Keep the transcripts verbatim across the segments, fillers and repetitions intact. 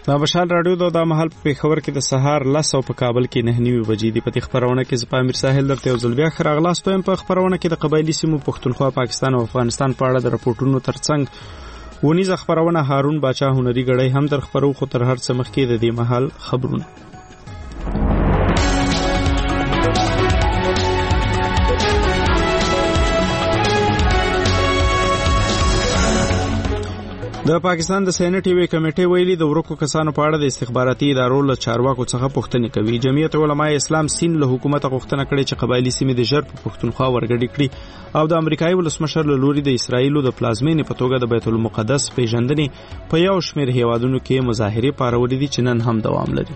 دا بشال رادیو دا د مهال په خبر کې د سهار لس او په کابل کې نه نیمه بجې دی. په خبرونه کې زپا امیر ساحل درته یو ځل بیا خراغلاست وایم. په خبرونه کې د قبایلی سیمو پښتونخوا، پاکستان او افغانستان په اړه د راپورټونو ترڅنګ ونیز خبرونه هارون باچا هنري غړی هم در خبرو خو تر هر څه مخکې د دې مهال خبرونه. د پاکستان د سېنات یوې کمیټې ویلي د ورکو کسانو په اړه د استخباراتي ادارو له چارواکو څخه پوښتنې کوي. جمعیت علماء اسلام سین له حکومت غوښتنه کړې چې قبایلی سیمې د ژر په پښتونخوا ورګډې کړي او د امریکایي ولسمشر له لوري د اسرایلو د پلازمینې په توګه د بیت المقدس پیژندنې په یو شمېر هیوادونو کې مظاهرې پارولې دي چې نن هم دوام لري.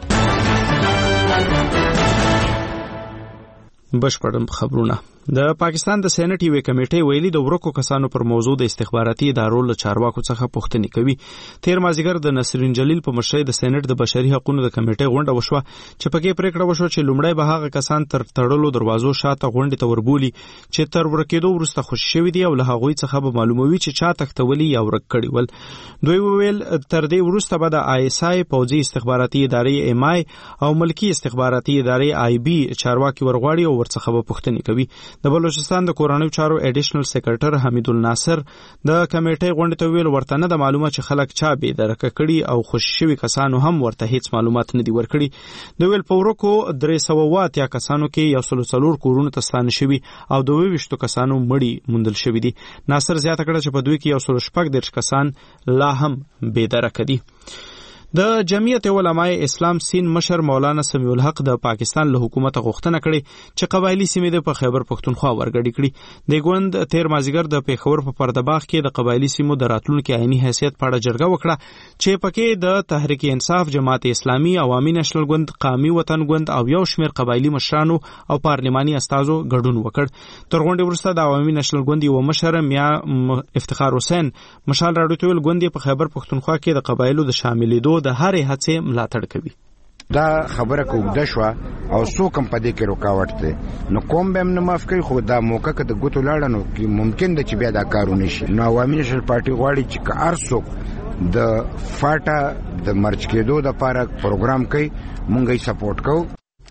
بشپړ خبرونه. د پاکستان د سېنات یوې کمیټې ویلي د ورکو کسانو پر موضوع د استخباراتي ادارو له چارواکو څخه پوښتنې کوي. تیر مازیګر د نصرین جلیل په مشرۍ د سېنات د بشري حقوقو د کمیټې غونډه وشوه چې پکې پریکړه وشوه چې لومړی به هغه کسان تر تړلو دروازو شاته غونډې ته وربولي چې تر ورکېدو وروسته خوشي شوي دي او له هغوی څخه به معلوموي چې چا تختولي یا ورک کړي ول. دوی ویل تر دې وروسته به د آی اس آی، پوځي استخباراتي ادارې ایم آی او ملکی استخباراتي ادارې آی بي چارواکي ورغواړي او ورڅخه به پوښتنې کوي. د بلوچستان د کورنیو چارو اډیشنل سیکریټر حمید الناصر د کمیټې غونډې ته ویل ورته نه د معلومه چې خلک چا بې درکه کړي او خوشي شوي کسانو هم ورته هیڅ معلومات نه دي ورکړي. د ویل په ورکو درې سوه اتیا کسانو کې یو سل څلور کورونه ته ستانه شوي او دوه ویشتو کسانو مړي موندل شوي دي. ناصر زیاته کړه چې په دوی کې یو سل شپږ دېرش کسان لا هم بې درکه دي. د جمعیت علماء اسلام سین مشر مولانا سمیع الحق د پاکستان له حکومت غوښتنه کړې چې قبایلی سیمې د په خیبر پښتونخوا ورګډې کړي. د ګوند تیر مازیګر د پیښور په پردباغ کې د قبایلی سیمو د راتلونکي عیني حیثیت په اړه جرګه وکړه چې پکې د تحریک انصاف، جماعت اسلامي، عوامي نېشنل ګوند، قامي وطن ګوند او یو شمېر قبایلی مشرانو او پارلماني استازو ګډون وکړ. تر غونډې وروسته د عوامي نېشنل ګوند یو مشر میا افتخار حسین مشال راډیو ته ویل ګوند په خیبر پښتونخوا کې د قبایلو د شاملېدو د هرې هڅې ملاتړ کوي. دا خبره کوږه شوه او څوک هم په دې کې رکاوټ دی نو کوم به هم نه معاف کوي، خو دا موقع که د ګوتو لاړه نو ممکن ده چې بیا دا کارونه شي. نو عوامي نېشنل پارټي غواړي چې که هر څوک د فاټا د مرچ کېدو دپاره پروګرام کوي مونږ یې سپورټ کوو.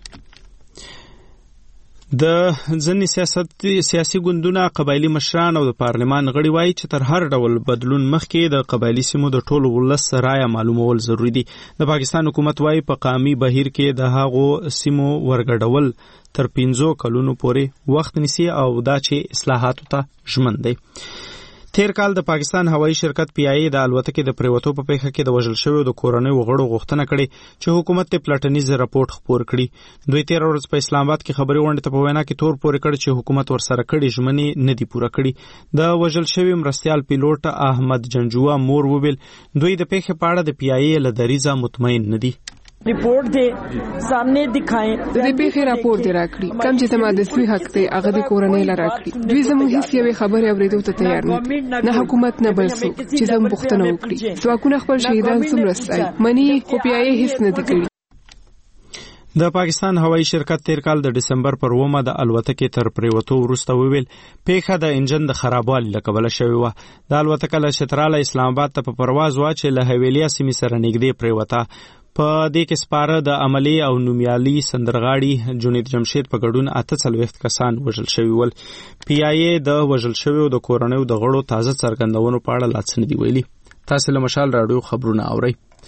د ځینې سیاست سیاسي ګوندونه، قبایلی مشران او د پارلمان غړي وایي چې تر هر ډول بدلون مخکې د قبایلی سیمو د ټولو ولس رایه معلومول ضروری دي. د پاکستان حکومت وایي په قامي بهیر کې د هغو سیمو ورګډول تر پنځو کلونو پورې وخت نیسي او دا چې اصلاحاتو ته ژمن دی. تیر کال د پاکستان هوایي شرکت پی آی ای د الوتکې د پریوتو په پیښه کې د وژل شویو د کورنیو غړو غوښتنه کړې چې حکومت ته پلټنیز راپورټ خپور کړي. دوی تیر ورځ په اسلام آباد کې خبري غونډې ته په وینا کې تور پورې کړ چې حکومت ورسره کړي ژمنې نه دي پوره کړي. د وژل شوی مرستیال پیلوټ احمد جنجوا مور وویل دوی د پیښې په اړه د پی آی ای له دریځه مطمئن نه دي. रिपोर्ट दे सामने दिखाएं د دې پیښې راپور دی راکړي کوم چې زموږ د سوي حق ته هغه د کورنۍ لاره راکړي. دوی زموږ هیڅ یوې خبرې اورېدو ته تیار نه نه حکومت نه بل څوک چې زموږ پوښتنه وکړي. ځواکونه خپل شهیدان څومره ستایي مني خو پی آی ای هیڅ نه دی کړی. د پاکستان هوایي شرکت تیر کال د ډسمبر پر اوومه د الوتکې تر پریوتو وروسته وویل پیښه د انجن د خرابوالي له کبله شوې وه. د الوتکه له چتراله اسلام آباد ته په پرواز وه چې له حویلیا سیمې سره نږدې پریوته. په دې کې سپاره د عملي او نومیالي سندرغاړي جنید جمشید په ګډون اته څلوېښت کسان وژل شوي ول. پی آی ای د وژل شویو د کورنیو د غړو تازه څرګندونو په اړه لا څه نه دي ویلي. تاسې له مشال راډیو خبرونه اورئ.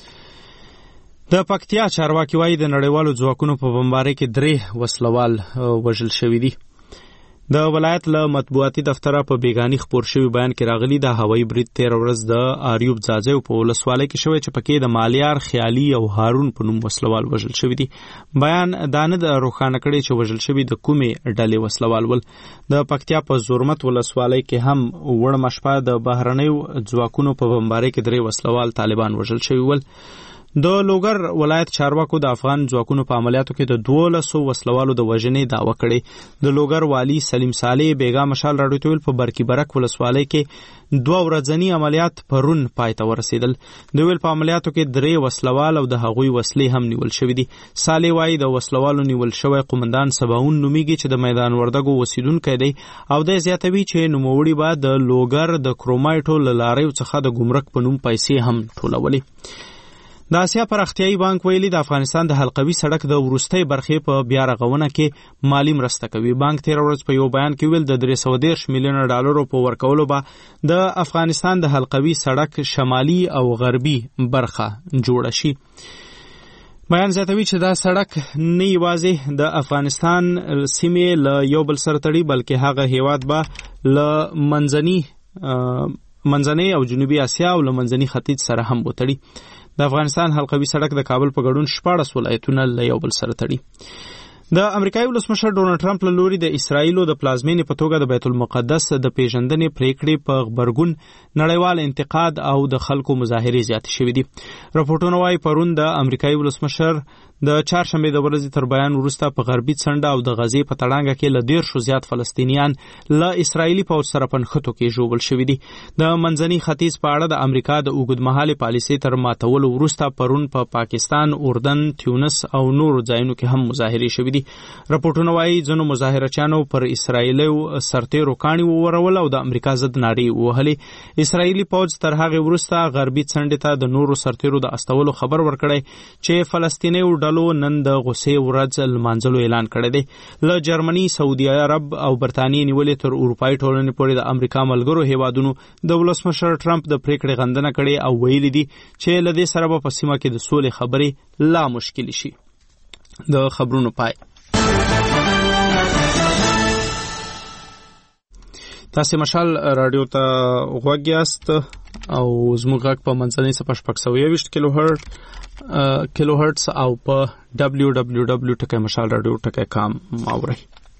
د پکتیا چارواکي وایي د نړیوالو ځواکونو په بمبارۍ کې درې وسلوال وژل شوي دي. د ولایت له مطبوعاتي دفتره په بیگانی خپور شوی بیان کې راغلی د هوایي برید تیر ورځ د آریوب ځاځیو په ولسوالۍ کې شوی چې پکې د مالیار، خیالي او هارون په نوم وسلوال وژل شوی دي. بیان دا نه د روښانه کړی چې وژل شوی د کومې ډلې وسلوال ول. د پکتیا په زورمت ولسوالۍ کې هم وړمه شپه د بهرنیو ځواکونو په بمبارۍ کې درې وسلوال طالبان وژل شوی ول. د لوګر ولایت چارواکو د افغان ځواکونو په عملیاتو کې د دولسو وسلوالو د وژنې دعوه کړې. د لوګر والی سلیم صالح بیګا مشال راډیو ته ویل په برکی برک ولسوالۍ کې دوه ورځني عملیات پرون پای ته ورسېدل. د ویل په عملیاتو کې درې وسلوال او د هغوی وسلې هم نیول شوې دي. صالح وایي د وسلوالو نیول شوی قومندان سباون نومیږي چې د میدان وردګو اوسیدونکی دی او د زیاتوي چې نوموړي به د لوګر د کرومایټو له لاریو څخه د ګمرک په نوم پیسې هم ټولولې. د اسیا پراختیایي بانک ویلي د افغانستان د حلقوي سړک د وروستۍ برخې په بیا رغونه کې مالی مرسته کوي. بانک تیر ورځ په یو بیان کې ویل د درې سوه دېرش میلیونه ډالرو په ورکولو به د افغانستان د حلقوي سړک شمالي او غربي برخه جوړه شي. بیان زیاتوي چې دا سړک نه یوازې د افغانستان سیمې له یو بل سره تړي بلکې هغه هیواد به له منځني منځنۍ او جنوبي اسیا او له منځني ختیځ سره هم وتړي. د افغانستان حلقوي سړک د کابل په ګډون شپاړس ولایتونه له یو بل سره تړي. د امریکایي ولسمشر ډونالډ ټرمپ له لوري د اسرایلو د پلازمینې په توګه د بیت المقدس د پیژندنې پریکړې په غبرګون نړیوال انتقاد او د خلکو مظاهرې زیاتې شوې دي. راپورټونه وايي پرون د امریکایي ولسمشر د چهارشنبې د ورځې تر بیان وروسته په غربي څنډه او د غزې په تړانګه کې له دېرشو زیات فلسطینیان له اسرایلي پوځ سره په نښتو کې ژوبل شوي دي. د منځني ختیځ په اړه د امریکا د اوږدمهالې پالیسۍ تر ماتولو وروسته پرون په پا پاکستان، اردن، تیونس او نورو ځایونو کې هم مظاهرې شوي دي. راپورټونه وايي ځینو مظاهرچیانو پر اسرایلو سرتیرو کاڼي وورول او د امریکا ضد نارې ووهلې. اسرایلي پوځ تر هغې وروسته غربي څنډې ته د نورو سرتیرو د استولو خبر ورکړی چې فلسطینیو ډلو نن د غوسې ورځ لمانځلو اعلان کړی دی. له جرمني، سعودي عرب او برطانیې نیولې تر اروپایي ټولنې پورې د امریکا ملګرو هیوادونو د ولسمشر ټرمپ د پریکړې غندنه کړې او ویلي دي چې له دې سره به په سیمه کې د سولې خبرې لا مشکلې شي. د خبرونو پای. تاسې مشال رادیو ته غوږ یاست او زموږ غږ په منځنۍ څپه شپږ سوه یوویشت کیلو هرټ کیلو هرټس او په ډبلیو ډبلیو ډبلیو ټکی مشال رادیو ټکی کام اورئ.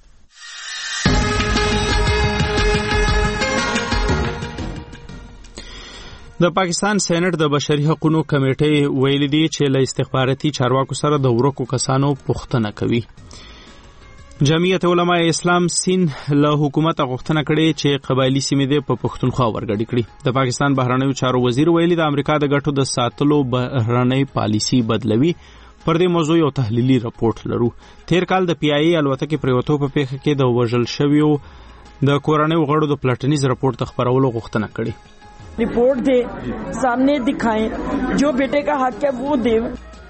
د پاکستان سېنات د بشري حقوقو کمیټې ویلي دي چې له استخباراتي چارواکو سره د ورکو کسانو پوښتنه کوي. جمعیت علماء اسلام سین له حکومت غوښتنه کړې چې قبایلی سیمې د په پښتونخوا ورګډې کړي. د پاکستان بهرنیو چارو وزیر ویلي د امریکا د ګټو د ساتلو بهرنۍ پالیسي بدلوي. پر دې موضوع یو تحلیلي راپورټ لرو. تیر کال د پی آی ای الوتکې پریوتو په پیښه کې د وژل شویو د کورنیو غړو د پلټنیز راپورټ خبرولو غوښتنه کړې. रिपोर्ट दे सामने दिखाएं, जो बेटे का हक है वो दे.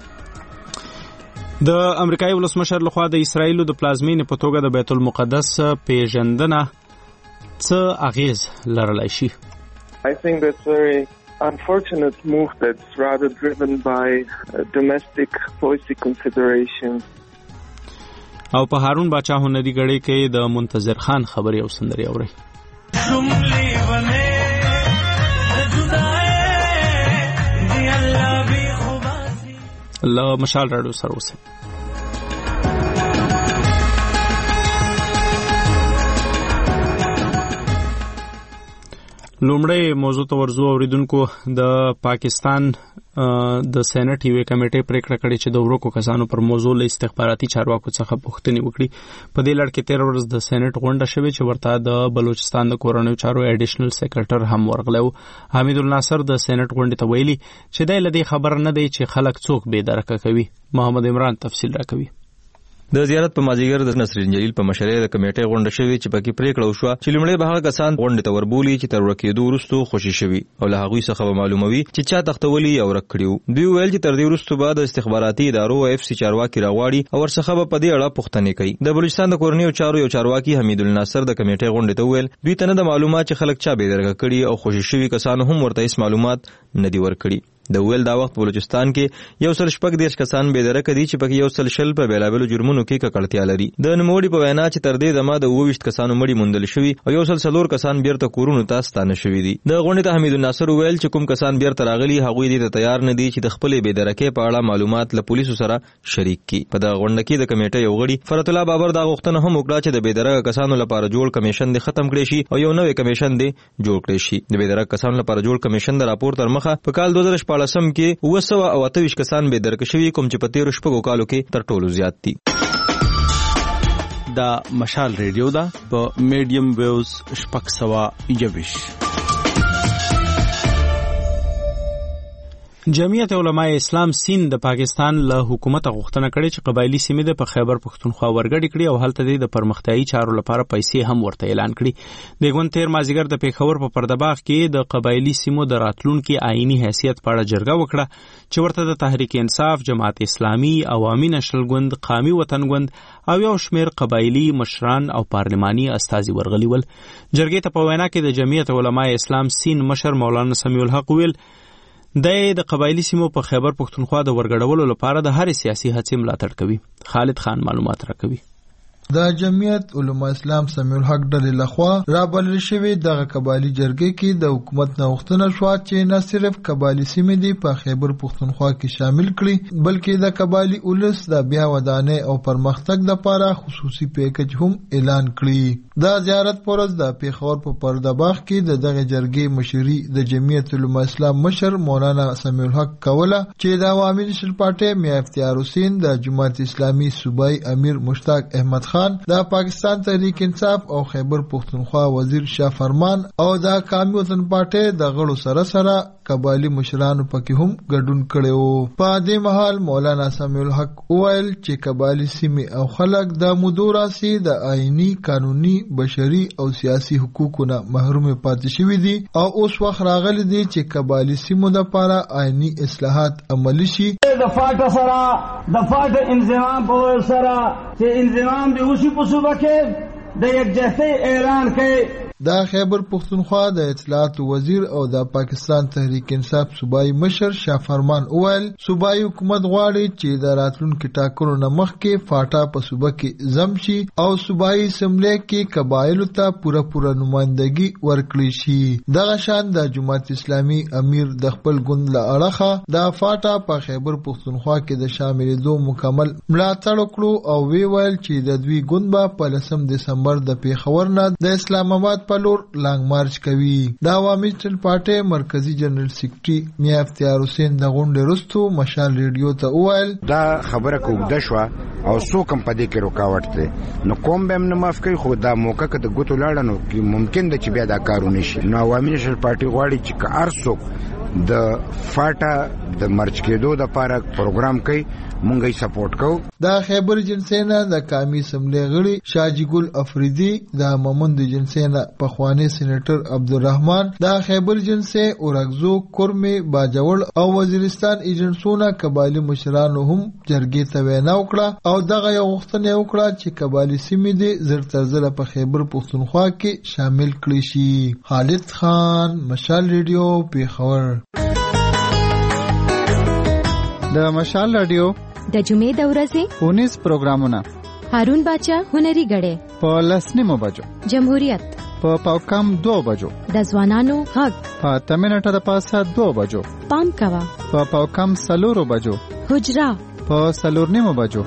د امریکایي ولسمشر لخوا د اسرایلو د پلازمینې په توګه د بیت المقدس پیژندنه څه اغیز لرلی شي؟ I think that's very unfortunate move that's rather driven by domestic policy considerations. او په هارون باچا هنري غړي کې د منتظر خان خبري او سندري اوري. الله مشال راډیو سره اوسه. لومړی موضوع ته ورځو اوریدونکو. د پاکستان د سېنات یوې کمیټې پریکړه کړې چې د ورکو کسانو پر موضوع له استخباراتي چارواکو څخه پوښتنې وکړي. په دې لړ کې تیر ورځ د سېنات غونډه شوې چې ورته د بلوچستان د کورنیو چارو ایډیشنل سیکریټر هم ورغلی و. حمید الناصر د سېنات غونډې ته ویلي چې دی له دې خبر نه دی چې خلک څوک بې درکه کوي. محمد عمران تفصیل راکوي. د زیارت په مازیګر د نصرالدین جلیل په مشرۍ د کمیټې غونډه شوې چې پکې پریکړه وشوه چې لومړی به هغه کسان غونډې ته وربولي چې تر ورکېدو وروسته خوشي شوي او له هغوی څخه به معلوموي چې چا تختولي یا ورک کړي وو. دوی ویل چې تر دې وروسته به د استخباراتي ادارو او اف سي چارواکي راغواړي او ورڅخه به په دې اړه پوښتنې کوي. د بلوچستان د کورنیو چارو یو چارواکي حمید الناصر د کمیټې غونډې ته ویل دوی ته نه د معلومات چې خلک چا بې درګه کړي او خوشي شوي کسانو هم ورته هیڅ معلومات نه دي ورکړي. د ویل دا وخت بلوچستان کې یو سل شپږ دېرش کسان بې درکه دي چې پکې یو سل شل په بېلابېلو جرمونو کې ککړتیا لري. د نوموړي په وینا چې تر دې دمه د اووه ویشت کسانو مړي موندل شوي او یو سل څلور کسان بیرته کورونو ته ستانه شوي دي. د غونډې ته حمید الناصر ویل چې کوم کسان بیرته راغلي هغوی دې ته تیار نه دي چې د خپلې بې درکې په اړه معلومات له پولیسو سره شریک کړي. په دغه غونډه کې د کمیټې یو غړي فرت الله بابر دا غوښتنه هم وکړه چې د بې درکه کسانو لپاره جوړ کمیشن دې ختم کړي شي او یو نوی کمیشن دې جوړ کړي شي. د بې درکه کسانو لپاره جوړ کمیشن د راپور تر مخه په کال دوه زره شپاړسم کې اووه سوه او اته ویشت کسان بې درکه شوي کوم چې په تیرو شپږو کالو کې تر ټولو زیات دي. دا مشال ریډیو ده په میډیم ویوز شپږ سوه یوویشت. جمعیت علماء اسلام سیند د پاکستان له حکومت غوښتنه کړې چې قبایلی سیمې د په خیبر پښتونخوا ورګډې کړي او هلته د پرمختیايي چارو لپاره پیسې هم ورته اعلان کړي. د ګوند تیر مازیګر د پیښور په پردباغ کې د قبایلی سیمو د راتلونکي آئینی حیثیت په اړه جرګه وکړه چې ورته د تحریک انصاف، جماعت اسلامي، عوامي نشل ګوند، قامي وطن ګوند او یو شمیر قبایلی مشران او پارلماني استازي ورغلي ول. جرګې ته په وینا کې د جمعیت علماء اسلام سیند مشر مولانا سمیع الحق ویل د قبایلی سیمو په خیبر پښتونخوا د ورګډولو لپاره د هر سیاسي هڅې ملاتړ کوي. خالد خان معلومات راکوي. د جمعیت علماء اسلام سمیع الحق ډلې لخوا رابلل شوی دغه قبایلی جرګې کې د حکومت نه غوښتنه شوه چې نه صرف قبایلی سیمې دي په خیبر پښتونخوا کې شامل کړي بلکې د قبایلی اولس د بیا ودانۍ او پرمختګ لپاره خصوصي پیکج هم اعلان کړي. د زیارت پرز د پیښور په پردباغ کې د دغه جرګې مشري د جمعیت علماء اسلام مشر مولانا سمیع الحق کوله چې د عوامي نشل پارټي میا افتیار حسین، د جماعت اسلامي صوبایي امیر مشتاق احمد خان، د پاکستان تحریک انصاف او خیبر پښتونخوا وزیر شاه فرمان او د قومي وطن پارټي د غړو سره سره قبایلی مشرانو پکې هم ګډون کړو. په دې مهال مولانا سمیع الحق وویل چې قبایلی سیمې او خلک د مدوراسي د آئینی، قانوني، بشري او سیاسي حقوقو نه محروم پاتې شوي دي او اوس وخت راغلی دی چې قبایلی سیمو لپاره آئینی اصلاحات عملي شي. د فاټ سره د فاټ انضمام په سره چې انضمام دی اوسې په صوبه کې د یکجهتۍ اعلان کوي. د خیبر پښتونخوا د اطلاعات وزیر او د پاکستان تحریک انصاف صوبایي مشر شاه فرمان وویل صوبایي حکومت غواړي چې د راتلونکي ټاکنو نه مخکې فاټا په صوبه کې ضم شي او صوبایي اسمبلی کې قبایلو ته پوره پوره نمائندګي ورکړي شي. دغه شان د جماعت اسلامي امیر د خپل ګوند له اړخه د فاټا په خیبر پښتونخوا کې د شاملېدو مکمل ملاتړ وکړو او وی ویل چې د دوی ګوند به په لسم دسمبر د پیښور نه د اسلام آباد په لور لانګ مارچ کوي. د عوامي نشل پارټي مرکزی جنرال سیکریټري میا افتیار حسین د غونډې وروسته مشال ریډیو ته وویل دا خبره کوږه شوه او څوک هم په دې کې رکاوټ دی نو کوم به هم نه معاف کوي، خو دا موقع که د ګوتو لاړه نو ممکن ده چې بیا دا کارونه شي. نو عوامي نشل پارټي غواړي چې که هر څوک د فاټا د مرچ کېدو دپاره پروګرام کوي مونږ یې سپورټ کوو. د خیبر جنسې نه د قومي اسمبلی غړي شاجي ګل افریدي، د مومند جنسې نه پخوانی سېنیټر عبدالرحمن، د خیبر جنسې اورګزو کورمي باجوړ او وزیرستان ایجنټسونه قبایلی مشرانو هم جرګې ته وینا وکړه او دغه یو غوښتنه وکړه چې قبایلی سیمې دې زر تر زره په خیبر پښتونخوا کې شامل کړي شي. خالد خان، مشال ریډیو، پیښور. د مشال رادیو د جمعې د ورځې اونیس پروګرامونه هارون باچا هنري غړې په لسنیمو بجو، جمهوریت په پاوکم دو بجو، د ځوانانو غږ په تمنټه د پاسه دو بجو، پام کوا په پاوکم سلورو بجو، حجرا په سلورنیمو بجو.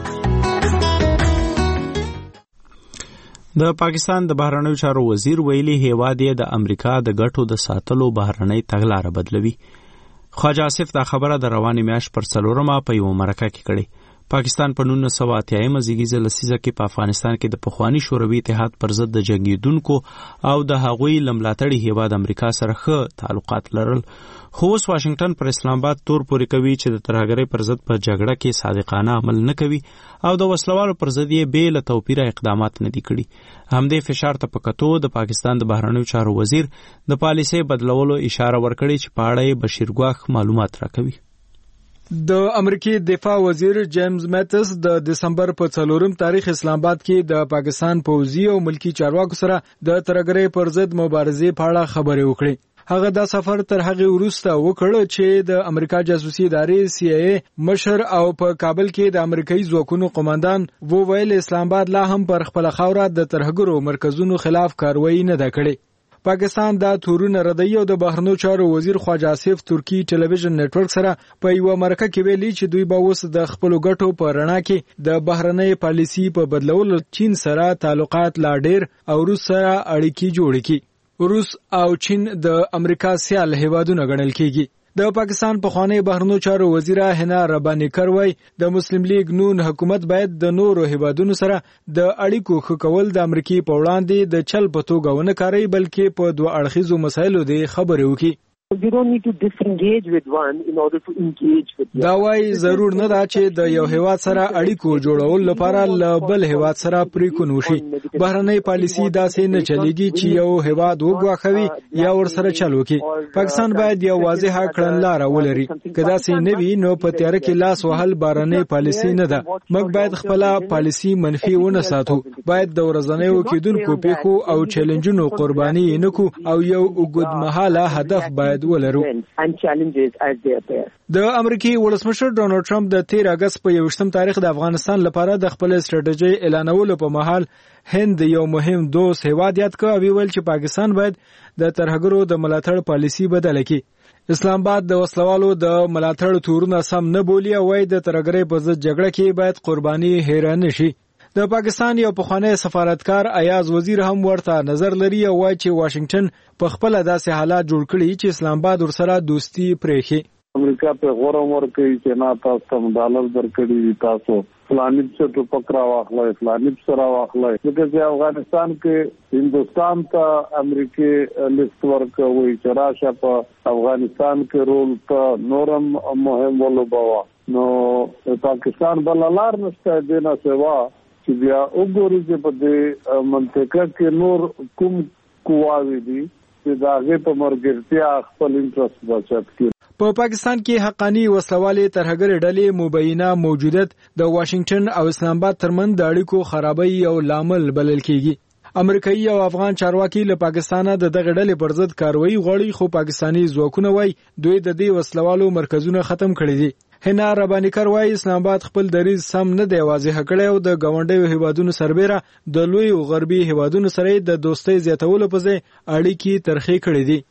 د پاکستان د بهرنیو چارو وزیر ویلي هیواد یې د امریکا د ګټو د ساتلو بهرنۍ تګلاره بدلوي. خواجه آصف دا خبره د روانې میاشت پر څلورمه په یوه مرکه کې کړې. پاکستان په نولس سوه اتیایمه زیږیزه لسیزه کې په افغانستان کې د پخواني شوروي اتحاد پر ضد د جنګیدونکو او د هغوی له ملاتړي هیواد امریکا سره ښه تعلقات لرل، خو اوس واشنگټن پر اسلام آباد تور پورې کوي چې د ترهګرۍ پر ضد په جګړه کې صادقانه عمل نه کوي او د وسلوالو پر ضد یې بې له توپیره اقدامات نه دي کړي. همدې فشار ته په کتو د پاکستان د بهرنیو چارو وزیر د پالیسۍ بدلولو اشاره ورکړې چې په اړه یې بشیر ګواښ معلومات راکوي. د امریکای دفاع وزیر جیمز میتس د دسمبر په څلورم تاریخ اسلام آباد کې د پاکستان پوځي او ملکی چارواکو سره د ترهګرۍ پر ضد مبارزې په اړه خبرې وکړې. هغه دا سفر تر هغه وروسته وکړ چې د امریکا جاسوسي ادارې سی ای ای مشر او په کابل کې د امریکایي ځواکونو قوماندان وو ویل اسلام آباد لا هم پر خپل خاوره د ترهګرو مرکزونو خلاف کاروایی نه ده کړې. پاکستان دا تورونه ردی او د بهرنیو چارو وزیر خواجه آصف ترکی ټلویزیون نتورک سره په یو مرکه کې ویلي چې دوی به اوس د خپل ګټو په رڼا کې د بهرنۍ پالیسي په بدلولو چین سره تعلقات لا ډیر او روس سره اړیکې جوړې کړي. روس او چین د امریکا سیال هیوادونه ګڼل کېږي. د پاکستان پخوانی بهرنیو چارو وزیره حنا ربانی کروي د مسلم لیگ نون حکومت باید د نورو هیوادونو سره د اړیکو ښه کول د امریکای په وړاندې د چل په توګه ونه کاروي بلکې په دوه اړخیزو مسایلو د خبرې وکړي. You don't need to disengage with one in order to engage with the دا وایي ضرور نه دا چې د یو هیواد سره اړیکو جوړول لپاره له بل هیواد سره پریکون وشي. بهرنۍ پالیسي داسې نه چلیږي چې یو هیواد وګواښوي یا ورسره چل وکړي. پاکستان باید یو واضحه کړنلاره ولري. که داسې نه وي نو په تیاره کې لاس وهل بهرنۍ پالیسي نه ده. موږ باید خپله پالیسي منفي ونه ساتو. باید د ورځنیو کېدونکو پیښو او چیلنجونو قرباني نه کړو او یو اوږدمهاله هدف باید ولرو. د امریکای ولسمشر ډونالد ټرمپ د تیر اگست په یوشتم تاریخ د افغانستان لپاره د خپل استراتیژي اعلانولو په مهال هند یو مهم دوست هیواد یاد کړ او ویل چې پاکستان باید د ترهګرو د ملاتړ پالیسي بدله کړي. اسلام آباد د وسلوالو د ملاتړ تورونه سم نه بولي او وايي د ترهګرۍ په ضد جګړه کې باید قرباني هېره نشي. د پاکستان یو پخوانی سفارتکار ایاز وزیر هم ورته نظر لري او وايي چې واشنگټن په خپل داسې حالات جوړ کړي چې اسلام آباد ورسره دوستي پرېښي. امریکا په غوړم ورکوي چې نه تاسو کوم ډالر درکړي تاسو فلانی څه ټوپک را واخلای فلانی څه را واخلای. لکه افغانستان کې هندوستان ته امریکای لیست ورکوي چې راشه په افغانستان کې رول ته نورم مهم ولوبوا. نو پاکستان بل لار نشته دینه سوا چې بیا وګوري چې په دې منطقه کې نور کوم قواوی دي چې دا غي په مرګرتیا خپل انټرست بچت کړي. په پاکستان کې حقانی وسلوالې ترهګر ډلې مبینه موجودیت د واشنگټن او اسلام آباد ترمن د اړیکو خرابۍ او لامل بلل کیږي. امریکایي او افغان چارواکي له پاکستانه د دغه ډلې پر ضد کاروایی غواړي خو پاکستانی ځواکونه وایي دوی د دې وسلوالو مرکزونه ختم کړي دي. هنا ربانیکر وایي اسلام آباد خپل دریځ سم نه دی واضح کړی او د ګاونډیو هیوادونو سربېره د لوی او غربي هیوادونو سره د دوستۍ زیاتولو په ځای اړیکې ترخې کړې دي.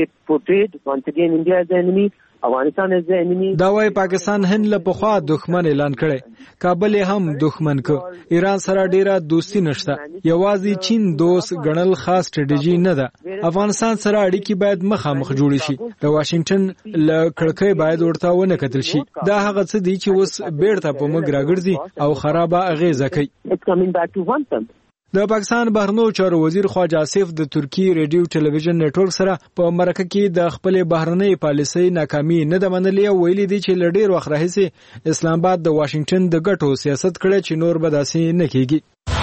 دا وایي پاکستان هند له پخوا دښمن اعلان کړی. کابل هم دښمن ک. ایران سره ډیره دوستی نشته. یوازې چین دوست ګڼل خاص سټریټیجی نه ده. افغانستان سره اړیکې باید مخامخ جوړې شي. د واشنگټن له کړکۍ باید ورته ونه کتل شي. دا هغه څه دي چې اوس بیرته په موږ راګرځي او خرابه اغیزه کوي. د پاکستان بهرنیو چارو وزیر خواجه آصف د ترکی ریډیو ټلویزیون نتورک سره په مرکه کې د خپل بهرنۍ پالیسۍ ناکامي نه ده منلې او ویلي دي چې له ډېر وخت راهیسې اسلام آباد د واشنگټن د ګټو سیاست کړی چې نور به داسې نه کیږي.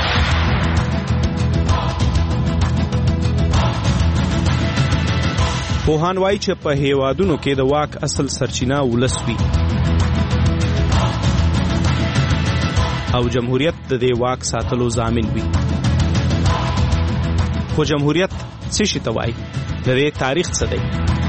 پوهان وایي چې په هیوادونو کې د واک اصل سرچینه ولس وي او جمهوریت د دې واک ساتلو ضامن وي. خو جمهوریت څه شي ته وایي؟ د دې تاریخ څه دی؟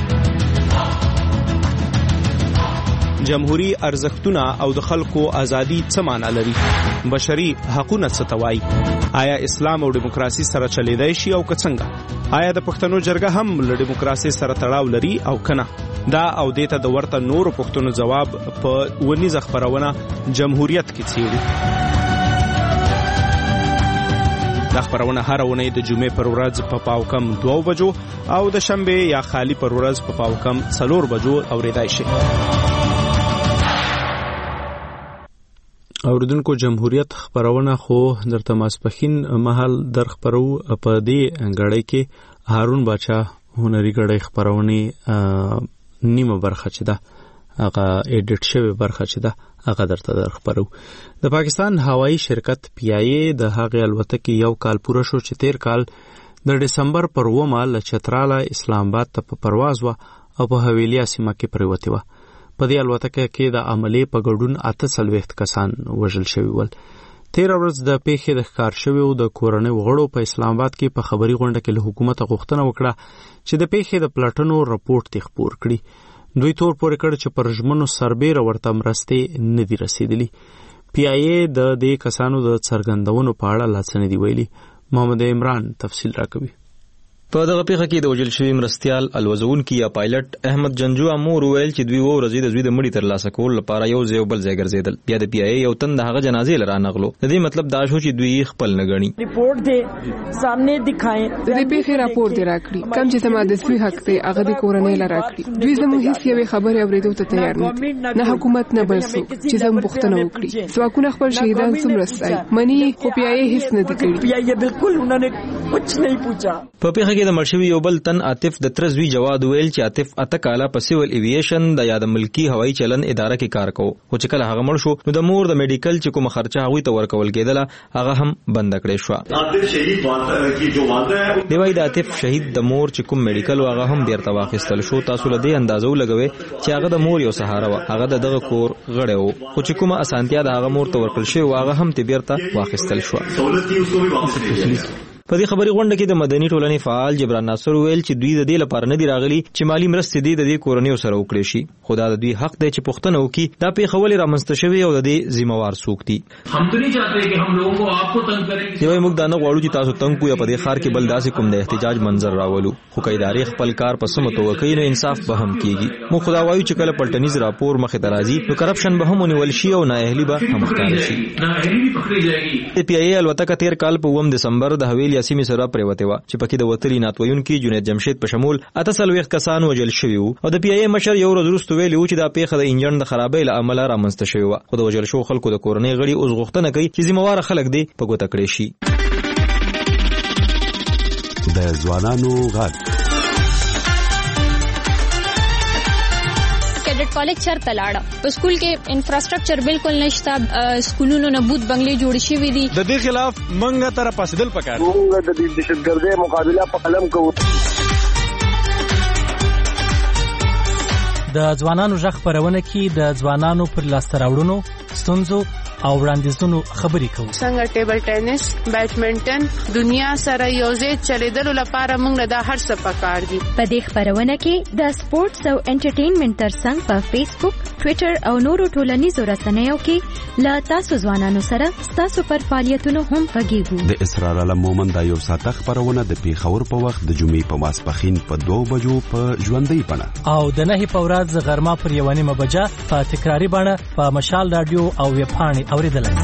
جمهوری ارزښتونه او د خلکو ازادي څه معنا لري؟ بشري حقوقونه څه ته وایي؟ آیا اسلام او دیموکراسي سره چلیدای شي او که څنګه؟ آیا د پښتنو جرګه هم له دیموکراسي سره تړاو لري او کنه؟ دا او دیته د ورته نورو پښتنو جواب په ونیزه خبرونه جمهوریت کې څیړي. دا خبرونه هر اونۍ د جمعې پر ورځ په پاو کم دوه بجو او د شنبه یا خالی پر ورځ په پاو کم څلور بجو اوریدای شي. اوریدونکو جمهوریت خبرونه خو درته ماسپخین محل در خبرو په دې غړې کې هارون باچا هنري غړې خبرونه نیمه برخه چي ده هغه ایډیټ شوی برخه چي ده هغه درته در خبرو. د پاکستان هوایی شرکت پی آی ای د هغې الوتکې یو کال پوره شو چې تیر کال د دسمبر پر اوومه له چتراله اسلام آباد ته په پرواز وه او په حویلیا سیمه کې پرېوتې وه. په دې الوتکه کې د عملې په ګډون اته څلوېښت کسان وژل شوي ول. تیره ورځ د پیښې د ښکار شویو د کورنۍ غړو په اسلام آباد کې په خبري غونډه کې له حکومته غوښتنه وکړه چې د پیښې د پلټنو رپورټ یې خپور کړي. دوی تور پورې کړ چې پر ژمنو سربیره ورته مرستې نه دي رسیدلي. پی آی ای د دې کسانو د څرګندونو په اړه لا څه نه دي ویلي. محمد عمران تفصیل راکوي. په دغه پیښه کې د وژل شوي مرستیال الوزونکي یا پایلټ احمد جنجو امور ویل چې دوی وو ورځې د دوی د مړي ترلاسه کول لپاره یو ځای بل ځای ګرځېدل. بیا د پی آی ای یو تن د هغه جنازې لره نغلو. د دې مطلب دا شو چې دوی خپل نه غني. ریپورت دې سامنے دکھائیں. د دې پیښې راپور دې راکړي. کم چې زما د سوي حق ته هغه د کورنۍ لره راکړي. دوی زموږ هیڅ یوې خبرې اورېدو ته تیار نه دي. نه حکومت نه بل څوک چې زموږ پوښتنه وکړي. ځواکونه خپل شهیدان څومره ستایي مني خو پی آی ای هیڅ نه دي کړي. پی آی ای بالکل انہوں نے کچھ نہیں پوچھا. په پیښه کې کې د مړ شوي یو بل تن عاطف د ترزوی جواد ویل چې عاطف اته کاله په سیول ایویشن د یا د ملکی هوایي چلن اداره کې کار کوي، خو چې کله هغه مړ شو نو د مور د میډیکل چې کوم خرچه هغوی ته ورکول کېدله هغه هم بند کړې شوه. عاطف شهید کی جو والده ہے دی وايي د عاطف شهید د مور چې کوم میډیکل هغه هم بیرته واخیستل شو. تاسو له دې اندازو لګوي چې هغه د مور یو سهاره و، هغه د دغه کور غړی و، خو چې کومه اسانتیا د هغه مور ته ورکړل شوی هغه هم ته بیرته واخیستل شو. په دې خبري غونډه کې د مدني ټولنې فعال جبران ناصر ویل چې دوی د دې لپاره نه دی راغلي چې مالی مرستې دی د دې کورنیو سره وکړي شي، خو دا د دوی حق دی چې پوښتنه وکړي دا پیښه ولې رامنځته شوې او د دې ذمہوار څوک دي. हम तो नहीं चाहते कि हम लोगों को आपको तंग करें. دی وايي موږ دا نه غواړو چې تاسو تنګ کو یا په دې ښار کې بل داسې کوم د احتجاج منظر راولو، خو که ادارې خپل کار په سمه توګه کوي نو انصاف به هم کیږي. موږ خدا وایو چې کله پلټنیز راپور مخې ته راځي نو کرپشن به هم ونیول شي او نااهلي به هم ښکاره شي. د پی ای ای الوتکه تیر کال په اووم دسمبر د حویلیا سیمې سره پریوتې وه چې پکې د وتلي ناتویونکي جنید جمشید په شمول اته څلوېښت کسان وژل شوي وو او د پی ای ای مشر یو ورځ وروسته ویلي وو چې دا پیښه د انجن د خرابۍ له امله رامنځته شوې وه، خو د وژل شوو خلکو د کورنۍ غړي اوس غوښتنه کوي چې ذمہواره خلک دې په ګوته کړی شي. د ځوانانو غږ کیډټ کالج چرته لاړه، په سکول کې انفراستراکچر بالکل نشته، سکولونو نه بوت بنگلې جوړ شوي دي. د دې خلاف منګه تر پاسدل پکار موږ د دهشتګردۍ مقابله په قلم کوو. د ځوانانو غږ خپرونه کې د ځوانانو پر لاسته راوړنو، ستونزو او وړاندیزونو خبرې کوو. څنګه ټیبل ټینس، بیډمنټن دنیا سره یوځای چلیدلو لپاره موږ دا هر څه پکار دي. په دې خبرونه کې د سپورتس او انټرټینمنټ ترڅنګ په فیسبوک، ټویټر او نورو ټولنیزو رسنیو کې له تاسو ځوانانو سره ستاسو پر فعالیتونو هم غږیږو. د اسرار علم مومند دا یو ساعته خبرونه د پیښور په وخت د جمعې په ماسپښین په دوه بجو په ژوندۍ بڼه او د نهي په ورځ غرمه پر یوه نیمه بجه په تکراري بڼه په مشال رادیو او ویبپاڼې اوریدلای.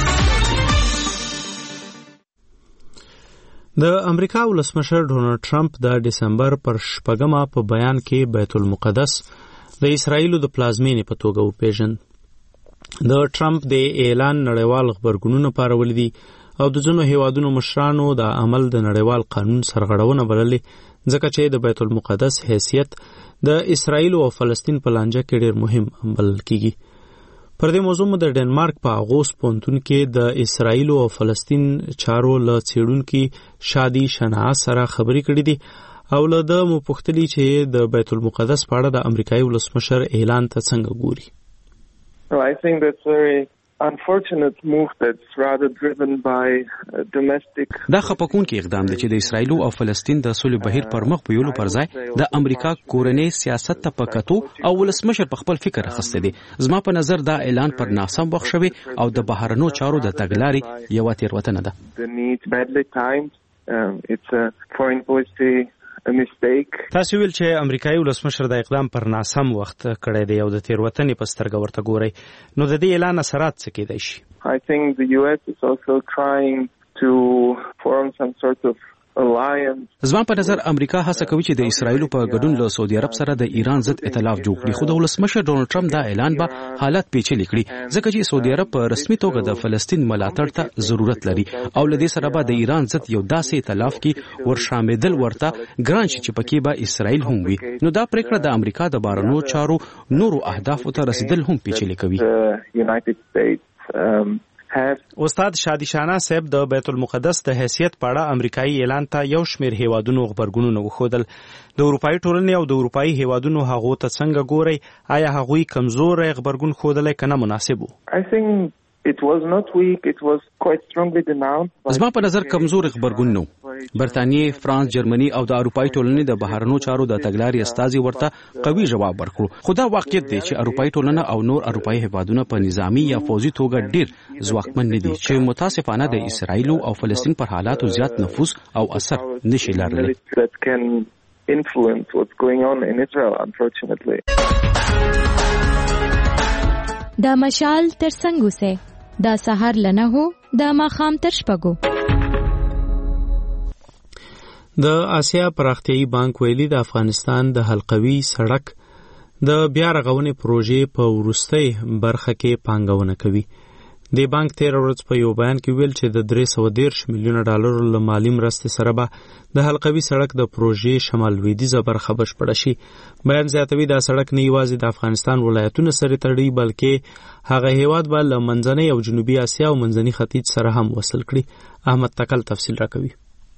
د امریکا ولسمشر ډونالد ټرمپ د ډسمبر پر شپږمه په بیان کې بیت المقدس د اسرایلو د پلازمینې په توګه وپیژند. د ټرمپ د اعلان نړیوال غبرګونونه پارولي دي او د ځینو هیوادونو مشرانو د عمل د نړیوال قانون سرغړونه بللې، ځکه چې د بیت المقدس حیثیت د اسرایلو او فلسطین په لانجه کې ډېر مهم بلل کیږي. پر دې موضوع مو د ډنمارک په اغوس پوهنتون کې د اسرایلو او فلسطین چارو له څېړونکي شادي شنعا سره خبرې کړې دي او له ده مو پوښتلي چې د بیت المقدس په اړه د امریکایي ولسمشر اعلان ته څنګه ګوري. I think that's very unfortunate move that's rather driven by domestic. دا خپکون کې اقدام دی چې د اسرایل او فلسطین د صلح بهیر پر مخ بیولو پر ځای د امریکا کورنۍ سیاست ته پکاتو او ولسمشر په خپل فکر اخسته دي. زما په نظر دا اعلان پر ناسم وخت شوی او د بهرنو چارو د تګلارې یو تیروتنه ده. The need badly timed. Um, it's a foreign policy a mistake. تاسو ویل چې امریکایي ولسمشر د اقدام پر ناسم وخت کړی دی او د تیروتنې په سترګه ورته ګوري، نو د دې اعلان اثرات څه کېدای شي؟ I think the U S is also trying to form some sort of alliance. زما په نظر امریکا هڅه کوي چې د اسرایل په ګډون له سعودي عرب سره د ایران ضد ائتلاف جوړ کړي، خو د ولسمشر ډونالد ټرمپ دا اعلان به حالات پیچلي کړي، ځکه چې سعودي عرب په رسمي توګه د فلسطین ملاتړ ته ضرورت لري او له دې سره به د ایران ضد یو داسې ائتلاف کې ورشامېدل ورته ګران شي چې پکې به اسرائیل هم وي. نو دا پریکړه د امریکا د بهرنیو چارو نورو اهدافو ته رسیدل هم پیچلي کوي. استاد شادي شانا صاحب د بیت المقدس د حیثیت په اړه امریکایي اعلان ته یو شمېر هیوادونو غبرګونونه وښودل. د اروپایي ټولنې او د اروپایي هیوادونو هغو ته څنګه ګورئ؟ آیا هغوی کمزوری غبرګون ښودلی که نه مناسب و؟ I think it was not weak, it was quite strongly denounced. زما په نظر کمزور غبرګون نو. برتانیې، فرانس، جرمني او د اروپایي ټولنې د بهرنیو چارو د تګلارې استازي ورته قوي جواب ورکړو، خو دا واقعیت دی چې اروپایي ټولنه او نور اروپایي هیوادونه په نظامی یا فوزي توګه ډیر ځواکمن نه دي چې متاسفانه د اسرایل او فلسطین پر حالاتو زیات نفوذ او اثر نشي لرلی. Influence what's going on in Israel, unfortunately. دا مشال تر څنګه سه دا سحر لنه هو دا ماخام تر شپګو. د آسیا پراختیایي بانک ویلي د افغانستان د حلقوي سړک د بیا رغونې پروژې په وروستۍ برخه کې پانګونه کوي. د بانک تیر ورځ په یو بیان کې ویل چې د درې سوه دېرش میلیونه ډالرو له مالي مرستې سره به د حلقوي سړک د پروژې شمال لویدیځه برخه بشپړه شي. بیان زیاتوي دا سړک نه یوازې د افغانستان ولایتونه سره تړي بلکې هغه هیواد به له منځنۍ او جنوبي اسیا او منځني ختیځ سره هم وصل کړي. احمد تکل تفصیل راکوي.